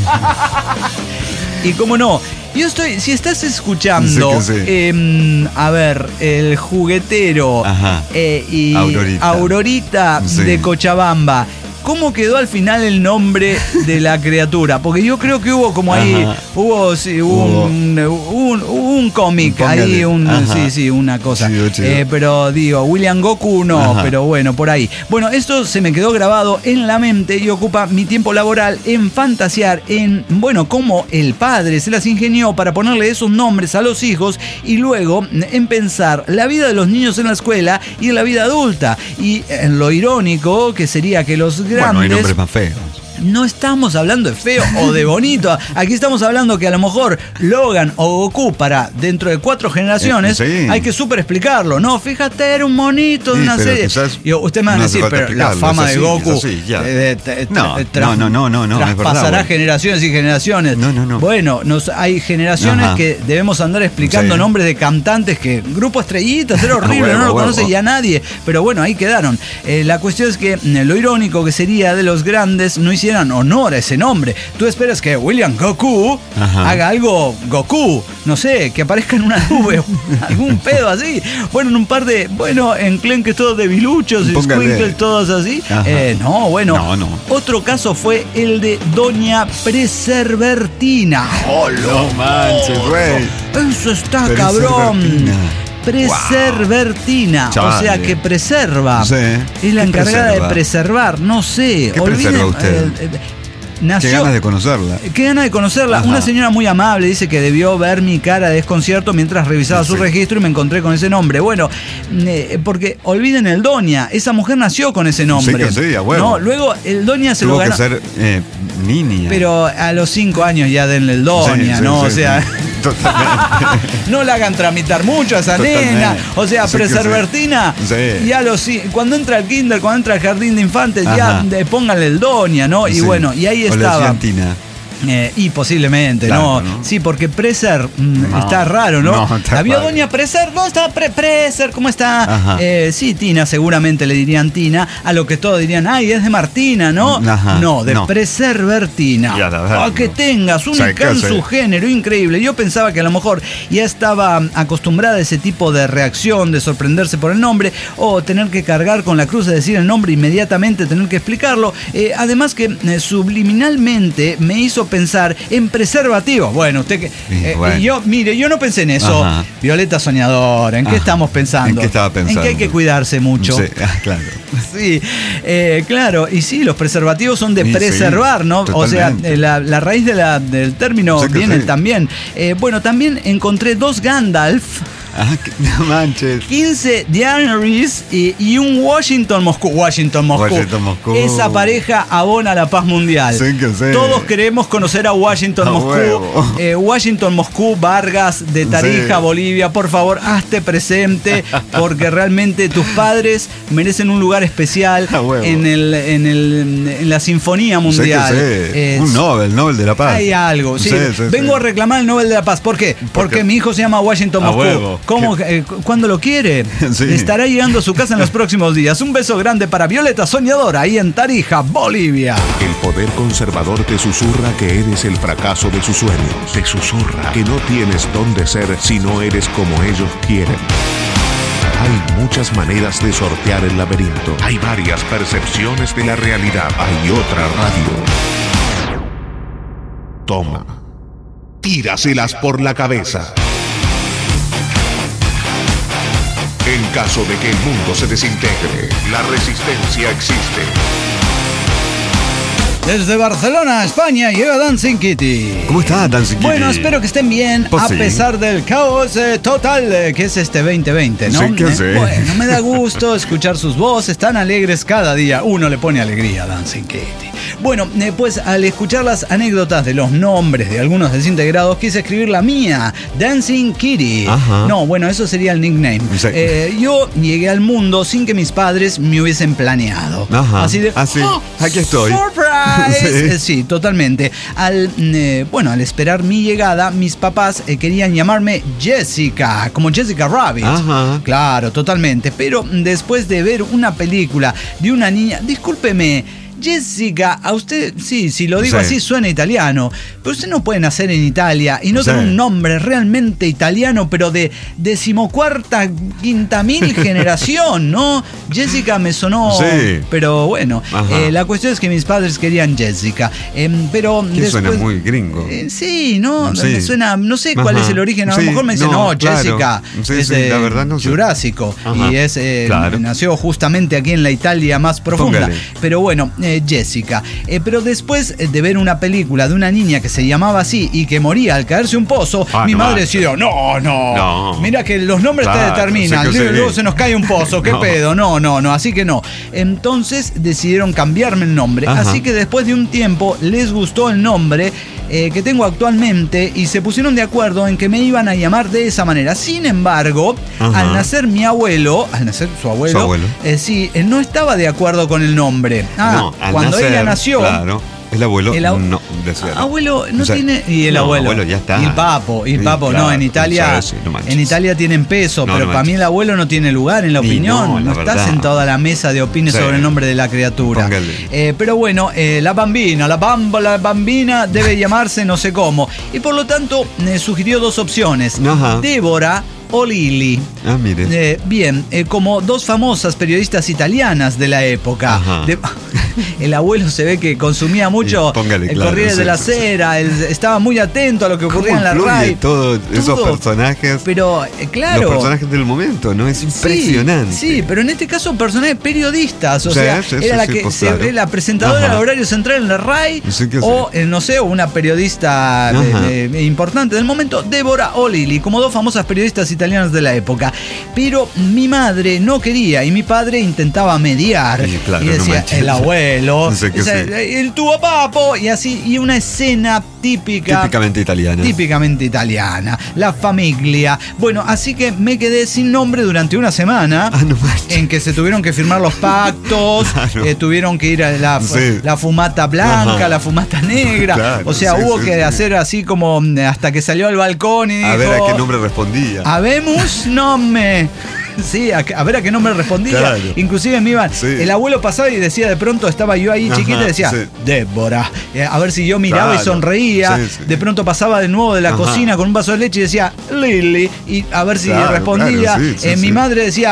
Speaker 1: Y cómo no, yo estoy, si estás escuchando,
Speaker 3: Sí que sí.
Speaker 1: eh, a ver, el juguetero
Speaker 3: Ajá.
Speaker 1: eh, y
Speaker 3: Aurorita.
Speaker 1: Aurorita
Speaker 3: Sí.
Speaker 1: de Cochabamba, ¿cómo quedó al final el nombre de la criatura? Porque yo creo que hubo como ahí,
Speaker 3: Ajá.
Speaker 1: hubo, sí, hubo
Speaker 3: Hubo-
Speaker 1: un, un, un cómic,
Speaker 3: Póngale.
Speaker 1: ahí, un,
Speaker 3: Ajá.
Speaker 1: sí, sí, una cosa.
Speaker 3: Chido, chido.
Speaker 1: Eh, pero digo, William Goku no,
Speaker 3: Ajá.
Speaker 1: pero bueno, por ahí. Bueno, esto se me quedó grabado en la mente y ocupa mi tiempo laboral en fantasear en, bueno, cómo el padre se las ingenió para ponerle esos nombres a los hijos y luego en pensar la vida de los niños en la escuela y en la vida adulta. Y en lo irónico que sería que los grandes...
Speaker 3: Bueno, hay nombres más feos.
Speaker 1: No estamos hablando de feo o de bonito. Aquí estamos hablando que a lo mejor Logan o Goku para dentro de cuatro generaciones
Speaker 3: Eh, sí.
Speaker 1: hay que súper explicarlo. No, fíjate, era un monito de
Speaker 3: Sí,
Speaker 1: una
Speaker 3: pero
Speaker 1: serie.
Speaker 3: quizás
Speaker 1: Y usted me va a
Speaker 3: no hace
Speaker 1: decir,
Speaker 3: falta
Speaker 1: pero la
Speaker 3: explicarlo,
Speaker 1: fama
Speaker 3: es
Speaker 1: de
Speaker 3: así,
Speaker 1: Goku
Speaker 3: es así, ya.
Speaker 1: eh, eh,
Speaker 3: No,
Speaker 1: tra-
Speaker 3: no, no, no, no, no, es verdad,
Speaker 1: traspasará
Speaker 3: güey.
Speaker 1: generaciones y generaciones.
Speaker 3: No, no, no.
Speaker 1: Bueno, nos, hay generaciones
Speaker 3: Ajá.
Speaker 1: que debemos andar explicando
Speaker 3: Sí.
Speaker 1: nombres de cantantes que Grupo Estrellitas era horrible,
Speaker 3: huevo,
Speaker 1: no lo
Speaker 3: huevo.
Speaker 1: conoce ya nadie. Pero bueno, ahí quedaron. Eh, la cuestión es que eh, lo irónico que sería de los grandes no hicieran honor a ese nombre. Tú esperas que William Goku
Speaker 3: Ajá.
Speaker 1: haga algo Goku, no sé, que aparezca en una nube, algún pedo así. Bueno, en un par de, bueno, enclenques todos debiluchos,
Speaker 3: Póngale.
Speaker 1: squinkles todos así.
Speaker 3: Ajá.
Speaker 1: Eh, no, bueno.
Speaker 3: No, no.
Speaker 1: Otro caso fue el de Doña Preservertina. ¡Oh,
Speaker 3: No manches, güey.
Speaker 1: eso está cabrón!
Speaker 3: Preservertina.
Speaker 1: Preservertina,
Speaker 3: Wow.
Speaker 1: o sea
Speaker 3: Chale.
Speaker 1: que preserva.
Speaker 3: Sí.
Speaker 1: Es la
Speaker 3: ¿Qué
Speaker 1: encargada
Speaker 3: preserva?
Speaker 1: de preservar, no sé.
Speaker 3: ¿Qué
Speaker 1: Olviden,
Speaker 3: preserva usted?
Speaker 1: eh, eh, nació,
Speaker 3: Qué ganas de conocerla.
Speaker 1: Qué ganas de conocerla.
Speaker 3: Ajá.
Speaker 1: Una señora muy amable dice que debió ver mi cara de desconcierto mientras revisaba
Speaker 3: Sí.
Speaker 1: su registro y me encontré con ese nombre. Bueno, eh, porque olviden el Doña, esa mujer nació con ese nombre.
Speaker 3: Sí que sí, a huevo.
Speaker 1: No, luego el Doña se
Speaker 3: Tuvo
Speaker 1: lo ganó.
Speaker 3: que ser eh, niña.
Speaker 1: Pero a los cinco años ya denle el Doña,
Speaker 3: Sí, sí,
Speaker 1: ¿no?
Speaker 3: sí,
Speaker 1: o sea,
Speaker 3: sí. Totalmente.
Speaker 1: no la hagan tramitar mucho a esa
Speaker 3: Totalmente.
Speaker 1: nena. O sea,
Speaker 3: Sí que
Speaker 1: Preservertina.
Speaker 3: sí. Sí.
Speaker 1: Ya los ci- cuando entra al kinder, cuando entra al jardín de infantes, ya
Speaker 3: Ajá.
Speaker 1: de- pónganle el Doña, ¿no? Y
Speaker 3: Sí.
Speaker 1: bueno, y ahí
Speaker 3: O le
Speaker 1: estaba.
Speaker 3: decían Tina.
Speaker 1: Eh, y posiblemente,
Speaker 3: Claro,
Speaker 1: ¿no?
Speaker 3: ¿no?
Speaker 1: Sí, porque Preser mm,
Speaker 3: No,
Speaker 1: está raro, ¿no?
Speaker 3: no, está
Speaker 1: ¿La vio
Speaker 3: raro.
Speaker 1: Doña Preser? ¿Dónde está Pre Preser? ¿Cómo está?
Speaker 3: Ajá.
Speaker 1: Eh, sí, Tina, seguramente le dirían Tina, a lo que todos dirían, ay, es de Martina, ¿no?
Speaker 3: Ajá,
Speaker 1: no, de
Speaker 3: no.
Speaker 1: Preservertina.
Speaker 3: Ya, la verdad,
Speaker 1: Ah, que
Speaker 3: no.
Speaker 1: tengas un
Speaker 3: Sí, que
Speaker 1: can
Speaker 3: sí.
Speaker 1: su género increíble. Yo pensaba que a lo mejor ya estaba acostumbrada a ese tipo de reacción, de sorprenderse por el nombre, o tener que cargar con la cruz de decir el nombre inmediatamente, tener que explicarlo. Eh, además que eh, subliminalmente me hizo pensar en preservativo. Bueno, usted que...
Speaker 3: Sí,
Speaker 1: eh,
Speaker 3: bueno.
Speaker 1: y yo, mire, yo no pensé en eso.
Speaker 3: Ajá.
Speaker 1: Violeta soñadora, ¿en qué
Speaker 3: Ajá.
Speaker 1: estamos pensando?
Speaker 3: ¿En qué estaba pensando?
Speaker 1: En que hay que cuidarse mucho.
Speaker 3: Sí, ah, claro.
Speaker 1: Sí, eh, claro, y sí, los preservativos son de
Speaker 3: Sí,
Speaker 1: preservar,
Speaker 3: sí,
Speaker 1: ¿no? O sea,
Speaker 3: totalmente.
Speaker 1: eh, la, la raíz de la- del término
Speaker 3: Sí que
Speaker 1: viene
Speaker 3: sí.
Speaker 1: también. Eh, bueno, también encontré dos Gandalf.
Speaker 3: Ah, que, no manches.
Speaker 1: quince Januaries y, y un Washington Moscú. Washington Moscú.
Speaker 3: Washington Moscú.
Speaker 1: Esa pareja abona la paz mundial.
Speaker 3: Sí que sí.
Speaker 1: Todos queremos conocer a Washington
Speaker 3: A
Speaker 1: Moscú.
Speaker 3: huevo.
Speaker 1: Eh, Washington Moscú, Vargas de Tarija,
Speaker 3: Sí.
Speaker 1: Bolivia. Por favor, hazte presente porque realmente tus padres merecen un lugar especial
Speaker 3: A huevo.
Speaker 1: en, el, en, el, en la Sinfonía Mundial.
Speaker 3: Sé que sé.
Speaker 1: Eh,
Speaker 3: Un Nobel, Nobel de la Paz.
Speaker 1: Hay algo, sí.
Speaker 3: Sí, sí,
Speaker 1: Vengo
Speaker 3: sí.
Speaker 1: a reclamar el Nobel de la Paz. ¿Por qué? Porque
Speaker 3: qué?
Speaker 1: mi hijo se llama Washington
Speaker 3: A
Speaker 1: Moscú.
Speaker 3: huevo.
Speaker 1: ¿Cómo?
Speaker 3: ¿Qué?
Speaker 1: Eh, ¿Cuándo lo quiere?
Speaker 3: Sí.
Speaker 1: Estará llegando a su casa en los próximos días. Un beso grande para Violeta Soñadora, ahí en Tarija, Bolivia.
Speaker 2: El poder conservador te susurra que eres el fracaso de sus sueños. Te susurra que no tienes dónde ser si no eres como ellos quieren. Hay muchas maneras de sortear el laberinto. Hay varias percepciones de la realidad. Hay otra radio. Toma. Tíraselas por la cabeza. En caso de que el mundo se desintegre, la resistencia existe.
Speaker 1: Desde Barcelona, España, llega Dancing Kitty.
Speaker 3: ¿Cómo está, Dancing Kitty?
Speaker 1: Bueno, espero que estén bien,
Speaker 3: Pues
Speaker 1: a
Speaker 3: sí.
Speaker 1: pesar del caos eh, total eh, que es este veinte veinte, ¿no?
Speaker 3: Sí que
Speaker 1: Eh,
Speaker 3: sí.
Speaker 1: Bueno, me da gusto escuchar sus voces tan alegres cada día. Uno le pone alegría a Dancing Kitty. Bueno, eh, pues al escuchar las anécdotas de los nombres de algunos desintegrados, quise escribir la mía, Dancing Kitty.
Speaker 3: Ajá.
Speaker 1: No, bueno, eso sería el nickname.
Speaker 3: Sí.
Speaker 1: Eh, yo llegué al mundo sin que mis padres me hubiesen planeado.
Speaker 3: Ajá.
Speaker 1: Así de,
Speaker 3: Ah, sí.
Speaker 1: "Oh,
Speaker 3: Aquí estoy".
Speaker 1: ¡Surprise!
Speaker 3: Sí.
Speaker 1: Eh, sí, totalmente. Al, eh, bueno, al esperar mi llegada, mis papás eh, querían llamarme Jessica, como Jessica Rabbit.
Speaker 3: Ajá.
Speaker 1: Claro, totalmente. Pero después de ver una película de una niña, discúlpeme, Jessica, a usted, sí, si lo digo
Speaker 3: Sí.
Speaker 1: así suena italiano, pero usted no puede nacer en Italia y no
Speaker 3: Sí.
Speaker 1: tener un nombre realmente italiano, pero de decimocuarta, quinta mil generación, ¿no? Jessica me sonó,
Speaker 3: Sí.
Speaker 1: pero bueno,
Speaker 3: Ajá.
Speaker 1: eh, la cuestión es que mis padres querían Jessica, em, pero
Speaker 3: Que
Speaker 1: después,
Speaker 3: suena muy gringo.
Speaker 1: eh, sí, ¿no?
Speaker 3: Sí.
Speaker 1: Me suena, no sé cuál
Speaker 3: Ajá.
Speaker 1: es el origen, a lo
Speaker 3: Sí,
Speaker 1: mejor me dicen, no,
Speaker 3: no, claro.
Speaker 1: Jessica,
Speaker 3: Sí,
Speaker 1: es
Speaker 3: sí,
Speaker 1: de
Speaker 3: la verdad no sé.
Speaker 1: Jurásico,
Speaker 3: Ajá.
Speaker 1: y es, eh,
Speaker 3: Claro.
Speaker 1: nació justamente aquí en la Italia más profunda.
Speaker 3: Póngale.
Speaker 1: Pero bueno, eh, Jessica. Eh, pero después de ver una película de una niña que se llamaba así y que moría al caerse un pozo,
Speaker 3: Ah,
Speaker 1: mi
Speaker 3: no,
Speaker 1: madre
Speaker 3: basta.
Speaker 1: decidió, no, no,
Speaker 3: No.
Speaker 1: mira que los nombres
Speaker 3: Claro,
Speaker 1: te determinan,
Speaker 3: sé que
Speaker 1: luego,
Speaker 3: sí.
Speaker 1: luego se nos cae un pozo, ¿qué
Speaker 3: No.
Speaker 1: pedo? No, no, no, así que no. Entonces decidieron cambiarme el nombre,
Speaker 3: Ajá.
Speaker 1: así que después de un tiempo les gustó el nombre eh, que tengo actualmente y se pusieron de acuerdo en que me iban a llamar de esa manera. Sin embargo,
Speaker 3: Ajá.
Speaker 1: al nacer mi abuelo, al nacer su abuelo,
Speaker 3: Su abuelo.
Speaker 1: eh, sí, él no estaba de acuerdo con el nombre. Ah,
Speaker 3: No, al
Speaker 1: cuando
Speaker 3: nacer,
Speaker 1: ella nació,
Speaker 3: Claro. El abuelo
Speaker 1: el ab-
Speaker 3: no decía.
Speaker 1: abuelo no
Speaker 3: O sea,
Speaker 1: tiene y el
Speaker 3: no,
Speaker 1: abuelo,
Speaker 3: abuelo ya está.
Speaker 1: y el papo, y el
Speaker 3: Sí,
Speaker 1: papo, no,
Speaker 3: claro,
Speaker 1: en Italia,
Speaker 3: sí, sí, no manches.
Speaker 1: en Italia tienen peso,
Speaker 3: No,
Speaker 1: pero
Speaker 3: no
Speaker 1: para mí
Speaker 3: manches.
Speaker 1: el abuelo no tiene lugar en la
Speaker 3: Y
Speaker 1: opinión,
Speaker 3: no,
Speaker 1: no,
Speaker 3: la
Speaker 1: está
Speaker 3: verdad.
Speaker 1: sentado a la mesa de opines
Speaker 3: Sí.
Speaker 1: sobre el nombre de la criatura.
Speaker 3: Póngale.
Speaker 1: Eh, pero bueno, eh, la bambina, la bamba, la bambina debe llamarse no sé cómo, y por lo tanto eh, sugirió dos opciones,
Speaker 3: Ajá.
Speaker 1: Débora o Lili.
Speaker 3: Ah, mire.
Speaker 1: Eh, bien, eh, como dos famosas periodistas italianas de la época.
Speaker 3: Ajá.
Speaker 1: De- el abuelo se ve que consumía mucho
Speaker 3: Y póngale,
Speaker 1: el
Speaker 3: claro,
Speaker 1: Corriere
Speaker 3: sí,
Speaker 1: de la
Speaker 3: sí, sí.
Speaker 1: Sera, él estaba muy atento a lo que ocurría
Speaker 3: ¿Cómo
Speaker 1: en la
Speaker 3: influye
Speaker 1: RAI.
Speaker 3: todos esos
Speaker 1: Todo.
Speaker 3: personajes?
Speaker 1: Pero, eh, claro.
Speaker 3: Los personajes del momento, ¿no? Es impresionante.
Speaker 1: Sí, sí, pero en este caso personajes periodistas, o
Speaker 3: Sí,
Speaker 1: sea,
Speaker 3: sí,
Speaker 1: era
Speaker 3: sí,
Speaker 1: la
Speaker 3: sí,
Speaker 1: que
Speaker 3: pues,
Speaker 1: se
Speaker 3: claro.
Speaker 1: ve la presentadora
Speaker 3: Ajá.
Speaker 1: del horario central en la RAI
Speaker 3: Sí que sí.
Speaker 1: o eh, no sé, una periodista
Speaker 3: Ajá.
Speaker 1: eh, eh, importante del momento, Débora o Lili, como dos famosas periodistas italianas de la época. Pero mi madre no quería y mi padre intentaba mediar
Speaker 3: Sí, claro,
Speaker 1: y
Speaker 3: no
Speaker 1: decía
Speaker 3: manches.
Speaker 1: el abuelo,
Speaker 3: Sí que
Speaker 1: esa-
Speaker 3: sí.
Speaker 1: el tuo papo y así y una escena típica
Speaker 3: Típicamente italiana.
Speaker 1: típicamente italiana, la familia. Bueno, así que me quedé sin nombre durante una semana
Speaker 3: Ah, no manches.
Speaker 1: en que se tuvieron que firmar los pactos,
Speaker 3: Claro.
Speaker 1: eh, tuvieron que ir a la,
Speaker 3: Sí.
Speaker 1: la fumata blanca,
Speaker 3: Ajá.
Speaker 1: la fumata negra.
Speaker 3: Claro,
Speaker 1: o sea,
Speaker 3: sí,
Speaker 1: hubo
Speaker 3: sí,
Speaker 1: que
Speaker 3: sí.
Speaker 1: hacer así como mm, hasta que salió al balcón y
Speaker 3: A
Speaker 1: dijo,
Speaker 3: ver a qué nombre respondía.
Speaker 1: habemos nombre. Sí, a, a ver a qué nombre respondía.
Speaker 3: Claro.
Speaker 1: Inclusive me iban.
Speaker 3: Sí.
Speaker 1: El abuelo pasaba y decía, de pronto estaba yo ahí
Speaker 3: Ajá,
Speaker 1: chiquita y decía,
Speaker 3: sí.
Speaker 1: Débora. Eh, a ver si yo miraba y
Speaker 3: Claro.
Speaker 1: sonreía.
Speaker 3: Sí, sí.
Speaker 1: De pronto pasaba de nuevo de la
Speaker 3: Ajá.
Speaker 1: cocina con un vaso de leche y decía, Lili. Y a ver si
Speaker 3: Claro,
Speaker 1: respondía.
Speaker 3: claro, sí, sí,
Speaker 1: Eh, Mi
Speaker 3: sí.
Speaker 1: madre decía,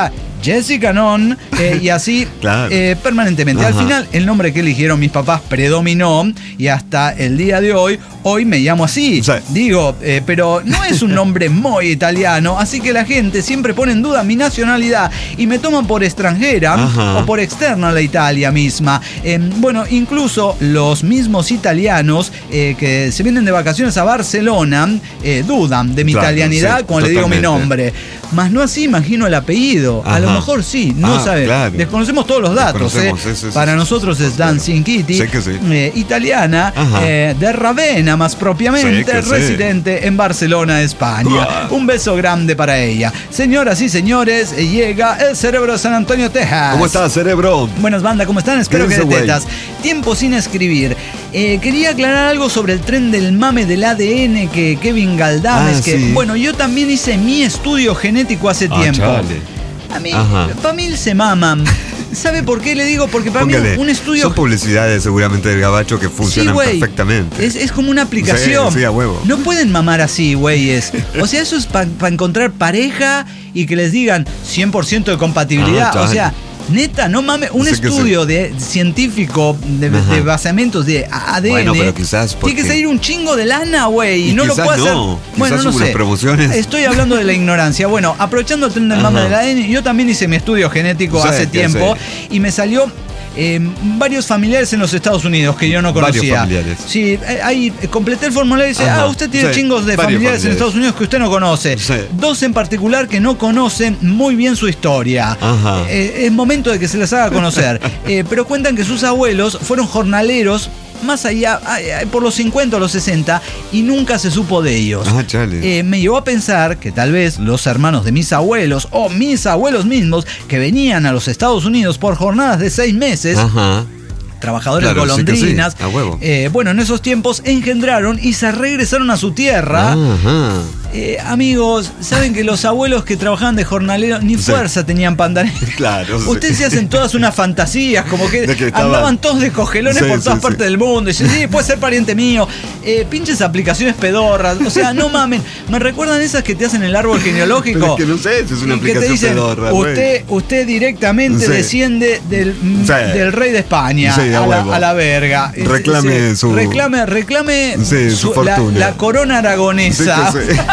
Speaker 1: Jessica Non, eh, y así
Speaker 3: claro.
Speaker 1: eh, permanentemente.
Speaker 3: Ajá.
Speaker 1: Al final, el nombre que eligieron mis papás predominó y hasta el día de hoy, hoy me llamo así.
Speaker 3: Sí.
Speaker 1: Digo, eh, pero no es un nombre muy italiano, así que la gente siempre pone en duda mi nacionalidad y me toman por extranjera
Speaker 3: Ajá.
Speaker 1: o por externa a la Italia misma. Eh, bueno, incluso los mismos italianos eh, que se vienen de vacaciones a Barcelona eh, dudan de mi
Speaker 3: Claro,
Speaker 1: italianidad
Speaker 3: sí,
Speaker 1: cuando le digo mi
Speaker 3: totalmente.
Speaker 1: nombre. Más no así imagino el apellido. A lo
Speaker 3: Ajá.
Speaker 1: mejor sí, no
Speaker 3: Ah,
Speaker 1: sabe.
Speaker 3: claro.
Speaker 1: Desconocemos todos los datos.
Speaker 3: Desconocemos,
Speaker 1: eh.
Speaker 3: sí, sí, sí,
Speaker 1: Para
Speaker 3: sí,
Speaker 1: nosotros
Speaker 3: sí,
Speaker 1: es Dan Cinquiti,
Speaker 3: Sí que sí.
Speaker 1: eh, italiana,
Speaker 3: Ajá.
Speaker 1: eh, de Ravenna más propiamente,
Speaker 3: Sí que sí.
Speaker 1: residente en Barcelona, España.
Speaker 3: Ah.
Speaker 1: Un beso grande para ella. Señoras y señores, eh, llega el cerebro de San Antonio, Texas.
Speaker 3: ¿Cómo estás, cerebro?
Speaker 1: Buenas banda, ¿cómo están? Espero que
Speaker 3: ¿Qué
Speaker 1: de
Speaker 3: dice,
Speaker 1: tetas. Tiempo sin escribir. Eh, quería aclarar algo sobre el tren del mame del A D N que Kevin Galdames,
Speaker 3: Ah,
Speaker 1: que
Speaker 3: sí.
Speaker 1: bueno, yo también hice mi estudio genético hace
Speaker 3: Ah,
Speaker 1: tiempo.
Speaker 3: chale.
Speaker 1: A mí,
Speaker 3: Ajá.
Speaker 1: para mí se maman. ¿Sabe por qué le digo? Porque para
Speaker 3: Póngale.
Speaker 1: mí un estudio...
Speaker 3: Son publicidades seguramente del gabacho que funcionan
Speaker 1: Sí, güey.
Speaker 3: perfectamente.
Speaker 1: Es, es como una aplicación.
Speaker 3: Sí, sí, a huevo.
Speaker 1: No pueden mamar así, güeyes. O sea, eso es para encontrar pareja y que les digan cien por ciento de compatibilidad.
Speaker 3: Ah,
Speaker 1: o sea, neta, no mames. Un
Speaker 3: Sí que
Speaker 1: estudio de científico de,
Speaker 3: Ajá.
Speaker 1: de basamentos de A D N.
Speaker 3: Bueno, pero quizás
Speaker 1: tiene
Speaker 3: porque-
Speaker 1: que salir un chingo de lana, güey. Y
Speaker 3: Y
Speaker 1: no lo
Speaker 3: quizás
Speaker 1: puede hacer.
Speaker 3: no.
Speaker 1: Bueno,
Speaker 3: Quizás
Speaker 1: no
Speaker 3: unas
Speaker 1: sé.
Speaker 3: promociones.
Speaker 1: Estoy hablando de la ignorancia. Bueno, aprovechando el tren del mame
Speaker 3: Ajá.
Speaker 1: del A D N, yo también hice mi estudio genético
Speaker 3: Sí,
Speaker 1: hace
Speaker 3: que
Speaker 1: tiempo
Speaker 3: sí.
Speaker 1: y me salió eh, varios familiares en los Estados Unidos que yo no
Speaker 3: Varios
Speaker 1: conocía.
Speaker 3: familiares.
Speaker 1: Sí, eh, ahí eh, completé el formulario y dice,
Speaker 3: Ajá.
Speaker 1: ah, usted tiene
Speaker 3: Sí,
Speaker 1: chingos de
Speaker 3: varios
Speaker 1: familiares, en
Speaker 3: familiares.
Speaker 1: Estados Unidos que usted no conoce.
Speaker 3: Sí.
Speaker 1: Dos en particular que no conocen muy bien su historia.
Speaker 3: Ajá.
Speaker 1: Eh, es momento de que se les haga conocer. Eh, pero cuentan que sus abuelos fueron jornaleros más allá, ay, ay, por los cincuenta o los sesenta, y nunca se supo de ellos.
Speaker 3: Ah, chale.
Speaker 1: Eh, me llevó a pensar que tal vez los hermanos de mis abuelos o mis abuelos mismos que venían a los Estados Unidos por jornadas de seis meses,
Speaker 3: Ajá.
Speaker 1: trabajadores
Speaker 3: Claro, sí que
Speaker 1: golondrinas,
Speaker 3: sí, a huevo.
Speaker 1: eh, bueno, en esos tiempos engendraron y se regresaron a su tierra.
Speaker 3: Ajá.
Speaker 1: Eh, amigos, saben que los abuelos que trabajaban de jornaleros ni
Speaker 3: Sí.
Speaker 1: fuerza tenían pantalones.
Speaker 3: Claro. sí.
Speaker 1: Ustedes se hacen todas unas fantasías, como que,
Speaker 3: De que estaban-
Speaker 1: andaban todos de cogelones
Speaker 3: Sí,
Speaker 1: por todas
Speaker 3: sí,
Speaker 1: partes
Speaker 3: sí.
Speaker 1: del mundo. Y dicen, sí, puede ser pariente mío. Eh, pinches aplicaciones pedorras. O sea, no mamen. Me recuerdan esas que te hacen el árbol genealógico.
Speaker 3: Pero es que no sé si es una
Speaker 1: Y que te
Speaker 3: aplicación
Speaker 1: dicen,
Speaker 3: pedorra, güey.
Speaker 1: usted, usted directamente
Speaker 3: Sí.
Speaker 1: desciende del,
Speaker 3: Sí.
Speaker 1: del rey de España
Speaker 3: Sí, a
Speaker 1: a, la,
Speaker 3: huevo.
Speaker 1: a la verga.
Speaker 3: Reclame
Speaker 1: Sí,
Speaker 3: su-
Speaker 1: Reclame, reclame
Speaker 3: Sí, su
Speaker 1: la,
Speaker 3: fortuna.
Speaker 1: la corona
Speaker 3: Sí,
Speaker 1: aragonesa.
Speaker 3: que sí.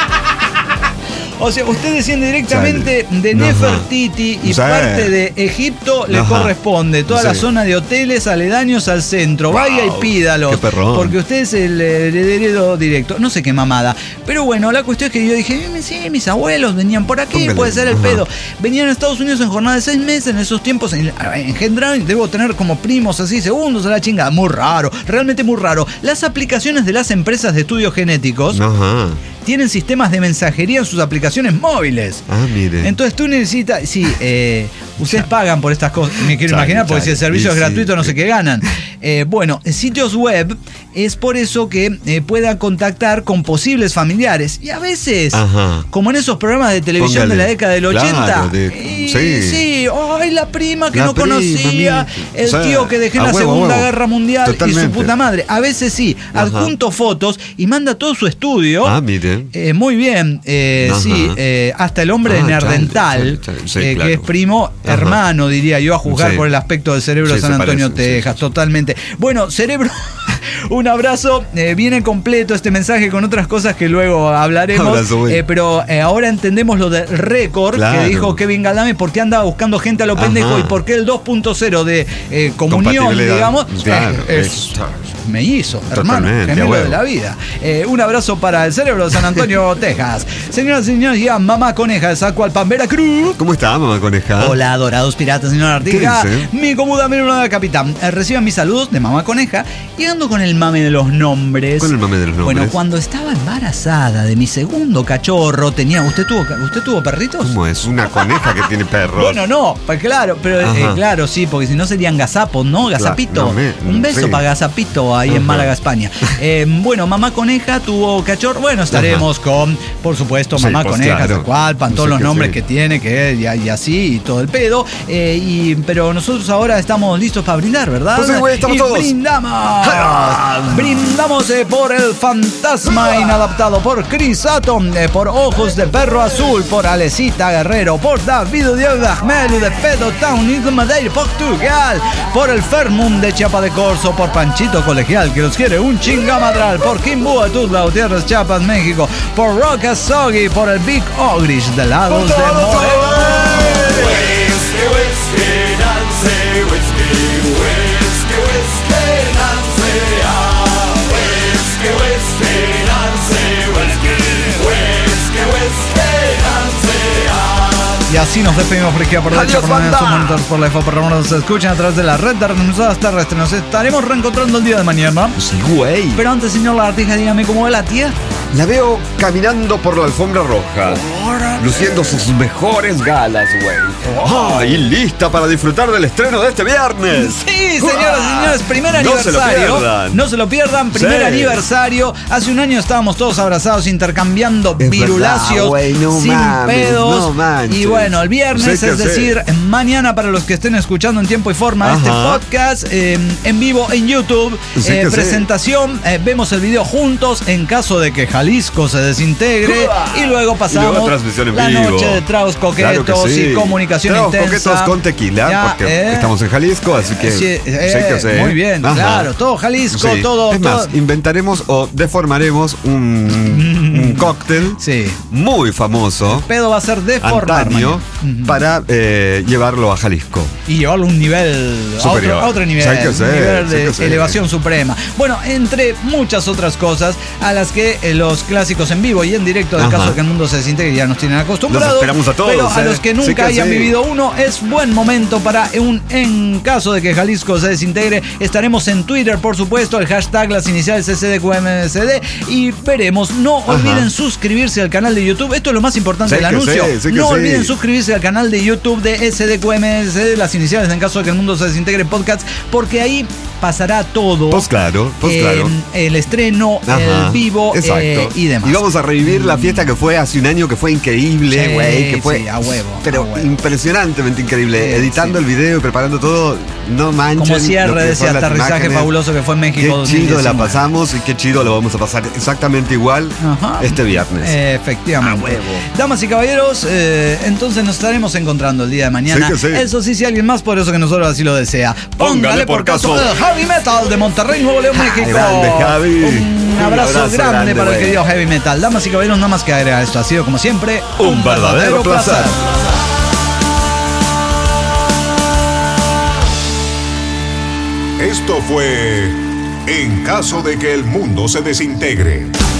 Speaker 1: O sea, usted desciende directamente
Speaker 3: Sale.
Speaker 1: de
Speaker 3: Ajá.
Speaker 1: Nefertiti y
Speaker 3: Sí.
Speaker 1: parte de Egipto le
Speaker 3: Ajá.
Speaker 1: corresponde. Toda la
Speaker 3: Sí.
Speaker 1: zona de hoteles aledaños al centro.
Speaker 3: Wow.
Speaker 1: Vaya y pídalo.
Speaker 3: Qué perrón.
Speaker 1: Porque usted es el heredero directo. No sé qué mamada. Pero bueno, la cuestión es que yo dije, eh, sí, mis abuelos venían por aquí,
Speaker 3: Póngale.
Speaker 1: puede ser el
Speaker 3: Ajá.
Speaker 1: pedo. Venían a Estados Unidos en jornada de seis meses. En esos tiempos en- engendraron, debo tener como primos así, segundos a la chingada. Muy raro, realmente muy raro. Las aplicaciones de las empresas de estudios genéticos
Speaker 3: Ajá.
Speaker 1: tienen sistemas de mensajería en sus aplicaciones móviles.
Speaker 3: Ah, mire.
Speaker 1: Entonces tú necesitas, sí, eh, ustedes pagan por estas cosas, me quiero
Speaker 3: Chale,
Speaker 1: imaginar, porque
Speaker 3: chale.
Speaker 1: si el servicio
Speaker 3: Y
Speaker 1: es
Speaker 3: sí.
Speaker 1: gratuito no sé qué ganan. Eh, bueno, en sitios web es por eso que eh, puedan contactar con posibles familiares. Y a veces,
Speaker 3: Ajá.
Speaker 1: como en esos programas de televisión
Speaker 3: Póngale.
Speaker 1: de la década del
Speaker 3: Claro,
Speaker 1: ochenta,
Speaker 3: de-
Speaker 1: eh,
Speaker 3: sí.
Speaker 1: sí, ay, la prima que
Speaker 3: La
Speaker 1: no
Speaker 3: prima,
Speaker 1: conocía,
Speaker 3: mi-
Speaker 1: el
Speaker 3: o sea,
Speaker 1: tío que dejé en
Speaker 3: a
Speaker 1: la
Speaker 3: huevo, a
Speaker 1: Segunda
Speaker 3: huevo.
Speaker 1: Guerra Mundial y
Speaker 3: Totalmente.
Speaker 1: su puta madre. A veces sí,
Speaker 3: Ajá.
Speaker 1: adjunto fotos y manda todo su estudio.
Speaker 3: Ah, mire.
Speaker 1: Eh, muy bien, eh,
Speaker 3: Ajá.
Speaker 1: sí, eh, hasta el hombre
Speaker 3: Ah,
Speaker 1: de
Speaker 3: chale,
Speaker 1: Neandertal,
Speaker 3: chale, chale, sí,
Speaker 1: eh,
Speaker 3: claro.
Speaker 1: que es primo,
Speaker 3: Ajá.
Speaker 1: hermano, diría yo, a juzgar
Speaker 3: Sí.
Speaker 1: por el aspecto del cerebro de
Speaker 3: Sí,
Speaker 1: San
Speaker 3: se
Speaker 1: Antonio,
Speaker 3: parecen, sí,
Speaker 1: Texas,
Speaker 3: sí, sí.
Speaker 1: totalmente. Bueno, cerebro, un abrazo, eh, viene completo este mensaje con otras cosas que luego hablaremos,
Speaker 3: Abrazo, güey.
Speaker 1: eh, pero eh, ahora entendemos lo del récord
Speaker 3: Claro.
Speaker 1: que dijo Kevin Galdames, por qué andaba buscando gente a lo
Speaker 3: Ajá.
Speaker 1: pendejo y por qué el dos punto cero de eh, comunión,
Speaker 3: Compatibilidad.
Speaker 1: digamos,
Speaker 3: Claro,
Speaker 1: eh, es,
Speaker 3: es-
Speaker 1: me hizo, hermano,
Speaker 3: Totalmente,
Speaker 1: gemelo
Speaker 3: a huevo.
Speaker 1: de la vida. Eh, un abrazo para el cerebro de San Antonio, Texas. Señoras y señores, ya Mamá Coneja de Zacualpan, Veracruz.
Speaker 3: ¿Cómo está, mamá coneja?
Speaker 1: Hola, adorados piratas, señor Artiga.
Speaker 3: ¿Qué dice?
Speaker 1: Mi comuda menor capitán. Eh, reciban mis saludos de Mamá Coneja. Llegando con el mame de los nombres.
Speaker 3: ¿Cuál es el mame de los nombres?
Speaker 1: Bueno, cuando estaba embarazada de mi segundo cachorro, tenía. ¿Usted tuvo, usted tuvo perritos?
Speaker 3: ¿Cómo es? Una coneja que tiene perros.
Speaker 1: Bueno, no, pues claro, pero eh,
Speaker 3: Ajá.
Speaker 1: claro, sí, porque si no serían gazapos, ¿no? Gazapito.
Speaker 3: no me-
Speaker 1: Un beso
Speaker 3: sí.
Speaker 1: para Gazapito ahí en
Speaker 3: Ajá.
Speaker 1: Málaga, España. Eh, bueno, Mamá Coneja tuvo cachorro. Bueno, estaremos con, por supuesto,
Speaker 3: Sí,
Speaker 1: Mamá
Speaker 3: pues,
Speaker 1: Coneja,
Speaker 3: claro.
Speaker 1: Zacualpan, todos
Speaker 3: Sí
Speaker 1: los
Speaker 3: que
Speaker 1: nombres
Speaker 3: sí.
Speaker 1: que tiene, que y, y así, y todo el pedo. Eh, y, pero nosotros ahora estamos listos para brindar, ¿verdad?
Speaker 3: Pues sí, güey, estamos Estamos
Speaker 1: y
Speaker 3: todos.
Speaker 1: brindamos. Brindamos eh, por el fantasma inadaptado, por Chris Atom, eh, por Ojos de Perro Azul, por Alecita Guerrero, por David Diego de Ahmed de Pedo Town y de Madeira, Portugal, por el Fermum de Chiapa de Corzo, por Panchito Colegial, que los quiere un chingamadral, por Kimbúa Tutla, Gutiérrez, Chiapas, México, por Roca Soggy, por el Big Ogrish de Lagos de Moreno. Y así nos despedimos, Frigia, por la
Speaker 3: Adiós,
Speaker 1: por
Speaker 3: banda.
Speaker 1: sus monitores, por la F O, por nos escuchan a través de la red de retransmisoras terrestres. Nos estaremos reencontrando el día de mañana.
Speaker 3: Sí, güey.
Speaker 1: Pero antes, señor Lagartija, dígame cómo va la tía.
Speaker 3: La veo caminando por la alfombra roja, luciendo sus mejores galas, güey. Ah, y lista para disfrutar del estreno de este viernes.
Speaker 1: Sí, señoras y señores, primer
Speaker 3: No se lo
Speaker 1: aniversario.
Speaker 3: pierdan.
Speaker 1: No se lo pierdan, primer
Speaker 3: Sí.
Speaker 1: aniversario. Hace un año estábamos todos abrazados, intercambiando
Speaker 3: Es
Speaker 1: virulacios,
Speaker 3: verdad, güey, no
Speaker 1: sin
Speaker 3: mames,
Speaker 1: pedos.
Speaker 3: no manches.
Speaker 1: Y bueno, el viernes,
Speaker 3: No sé qué
Speaker 1: es decir, mañana para los que estén escuchando en tiempo y forma
Speaker 3: Ajá.
Speaker 1: este podcast, eh, en vivo en YouTube,
Speaker 3: Sí
Speaker 1: eh,
Speaker 3: que sí.
Speaker 1: presentación, eh, vemos el video juntos en caso de que Jalisco se desintegre y luego pasamos
Speaker 3: Y luego transmisión en
Speaker 1: la
Speaker 3: vivo.
Speaker 1: noche de tragos coquetos
Speaker 3: Claro que sí.
Speaker 1: y comunicación
Speaker 3: Tragos
Speaker 1: intensa.
Speaker 3: coquetos con tequila,
Speaker 1: Ya,
Speaker 3: porque
Speaker 1: ¿eh?
Speaker 3: estamos en Jalisco, así que
Speaker 1: Sí, eh,
Speaker 3: sé que sé.
Speaker 1: muy bien,
Speaker 3: Ajá.
Speaker 1: claro, todo Jalisco,
Speaker 3: Sí.
Speaker 1: todo,
Speaker 3: Es más,
Speaker 1: todo-
Speaker 3: inventaremos o deformaremos un, un cóctel
Speaker 1: Sí.
Speaker 3: muy famoso,
Speaker 1: Pedo va a ser deformar
Speaker 3: antaño,
Speaker 1: mañana. Ujú.
Speaker 3: para eh, llevarlo a Jalisco.
Speaker 1: Y llevarlo a un nivel a otro,
Speaker 3: Superior.
Speaker 1: a otro nivel,
Speaker 3: Sí, que
Speaker 1: un
Speaker 3: sí,
Speaker 1: nivel
Speaker 3: sí,
Speaker 1: de
Speaker 3: que sí.
Speaker 1: elevación suprema. Bueno, entre muchas otras cosas a las que eh, los clásicos en vivo y en directo, del
Speaker 3: Ajá.
Speaker 1: caso de que el mundo se desintegre, ya nos tienen acostumbrados.
Speaker 3: Los esperamos a todos,
Speaker 1: Pero a
Speaker 3: ¿eh?
Speaker 1: los que
Speaker 3: Sí
Speaker 1: nunca
Speaker 3: que
Speaker 1: hayan
Speaker 3: sí.
Speaker 1: vivido uno, es buen momento para un en caso de que Jalisco se desintegre. Estaremos en Twitter, por supuesto, el hashtag las iniciales S D Q M S D y veremos. No
Speaker 3: Ajá.
Speaker 1: olviden suscribirse al canal de YouTube. Esto es lo más importante
Speaker 3: Sí
Speaker 1: del
Speaker 3: que
Speaker 1: anuncio.
Speaker 3: sí, sí que
Speaker 1: no
Speaker 3: sí.
Speaker 1: olviden suscribirse al canal de YouTube de S D Q M S D, las iniciales en caso de que el mundo se desintegre podcast, porque ahí pasará todo.
Speaker 3: Pues claro, pues
Speaker 1: Eh,
Speaker 3: claro.
Speaker 1: El estreno,
Speaker 3: Ajá,
Speaker 1: el vivo
Speaker 3: exacto.
Speaker 1: eh, y demás.
Speaker 3: Y vamos a revivir la fiesta que fue hace un año, que fue increíble,
Speaker 1: Sí,
Speaker 3: güey. que fue
Speaker 1: sí, a huevo,
Speaker 3: Pero
Speaker 1: a huevo.
Speaker 3: impresionantemente increíble.
Speaker 1: Sí,
Speaker 3: Editando
Speaker 1: sí.
Speaker 3: el video y preparando todo, no manchen.
Speaker 1: Como
Speaker 3: lo
Speaker 1: cierre
Speaker 3: que
Speaker 1: de ese
Speaker 3: son las
Speaker 1: aterrizaje
Speaker 3: imágenes.
Speaker 1: fabuloso que fue en México
Speaker 3: Qué chido
Speaker 1: dos mil diecinueve.
Speaker 3: la pasamos y qué chido lo vamos a pasar exactamente igual
Speaker 1: Ajá.
Speaker 3: este viernes.
Speaker 1: Eh, efectivamente.
Speaker 3: A huevo.
Speaker 1: Damas y caballeros, eh, entonces nos estaremos encontrando el día de mañana.
Speaker 3: Sí que sí.
Speaker 1: Eso sí, si alguien más poderoso que nosotros así lo desea.
Speaker 3: Póngale por caso.
Speaker 1: el Heavy Metal de Monterrey, Nuevo León,
Speaker 3: Ay,
Speaker 1: México.
Speaker 3: grande, Javi.
Speaker 1: Un
Speaker 3: Un
Speaker 1: abrazo,
Speaker 3: abrazo
Speaker 1: grande,
Speaker 3: grande,
Speaker 1: para el
Speaker 3: güey.
Speaker 1: querido Heavy Metal. Damas y caballeros, nada más que agregar esto. Ha sido como siempre
Speaker 3: Un verdadero placer.
Speaker 2: Esto fue En caso de que el mundo se desintegre.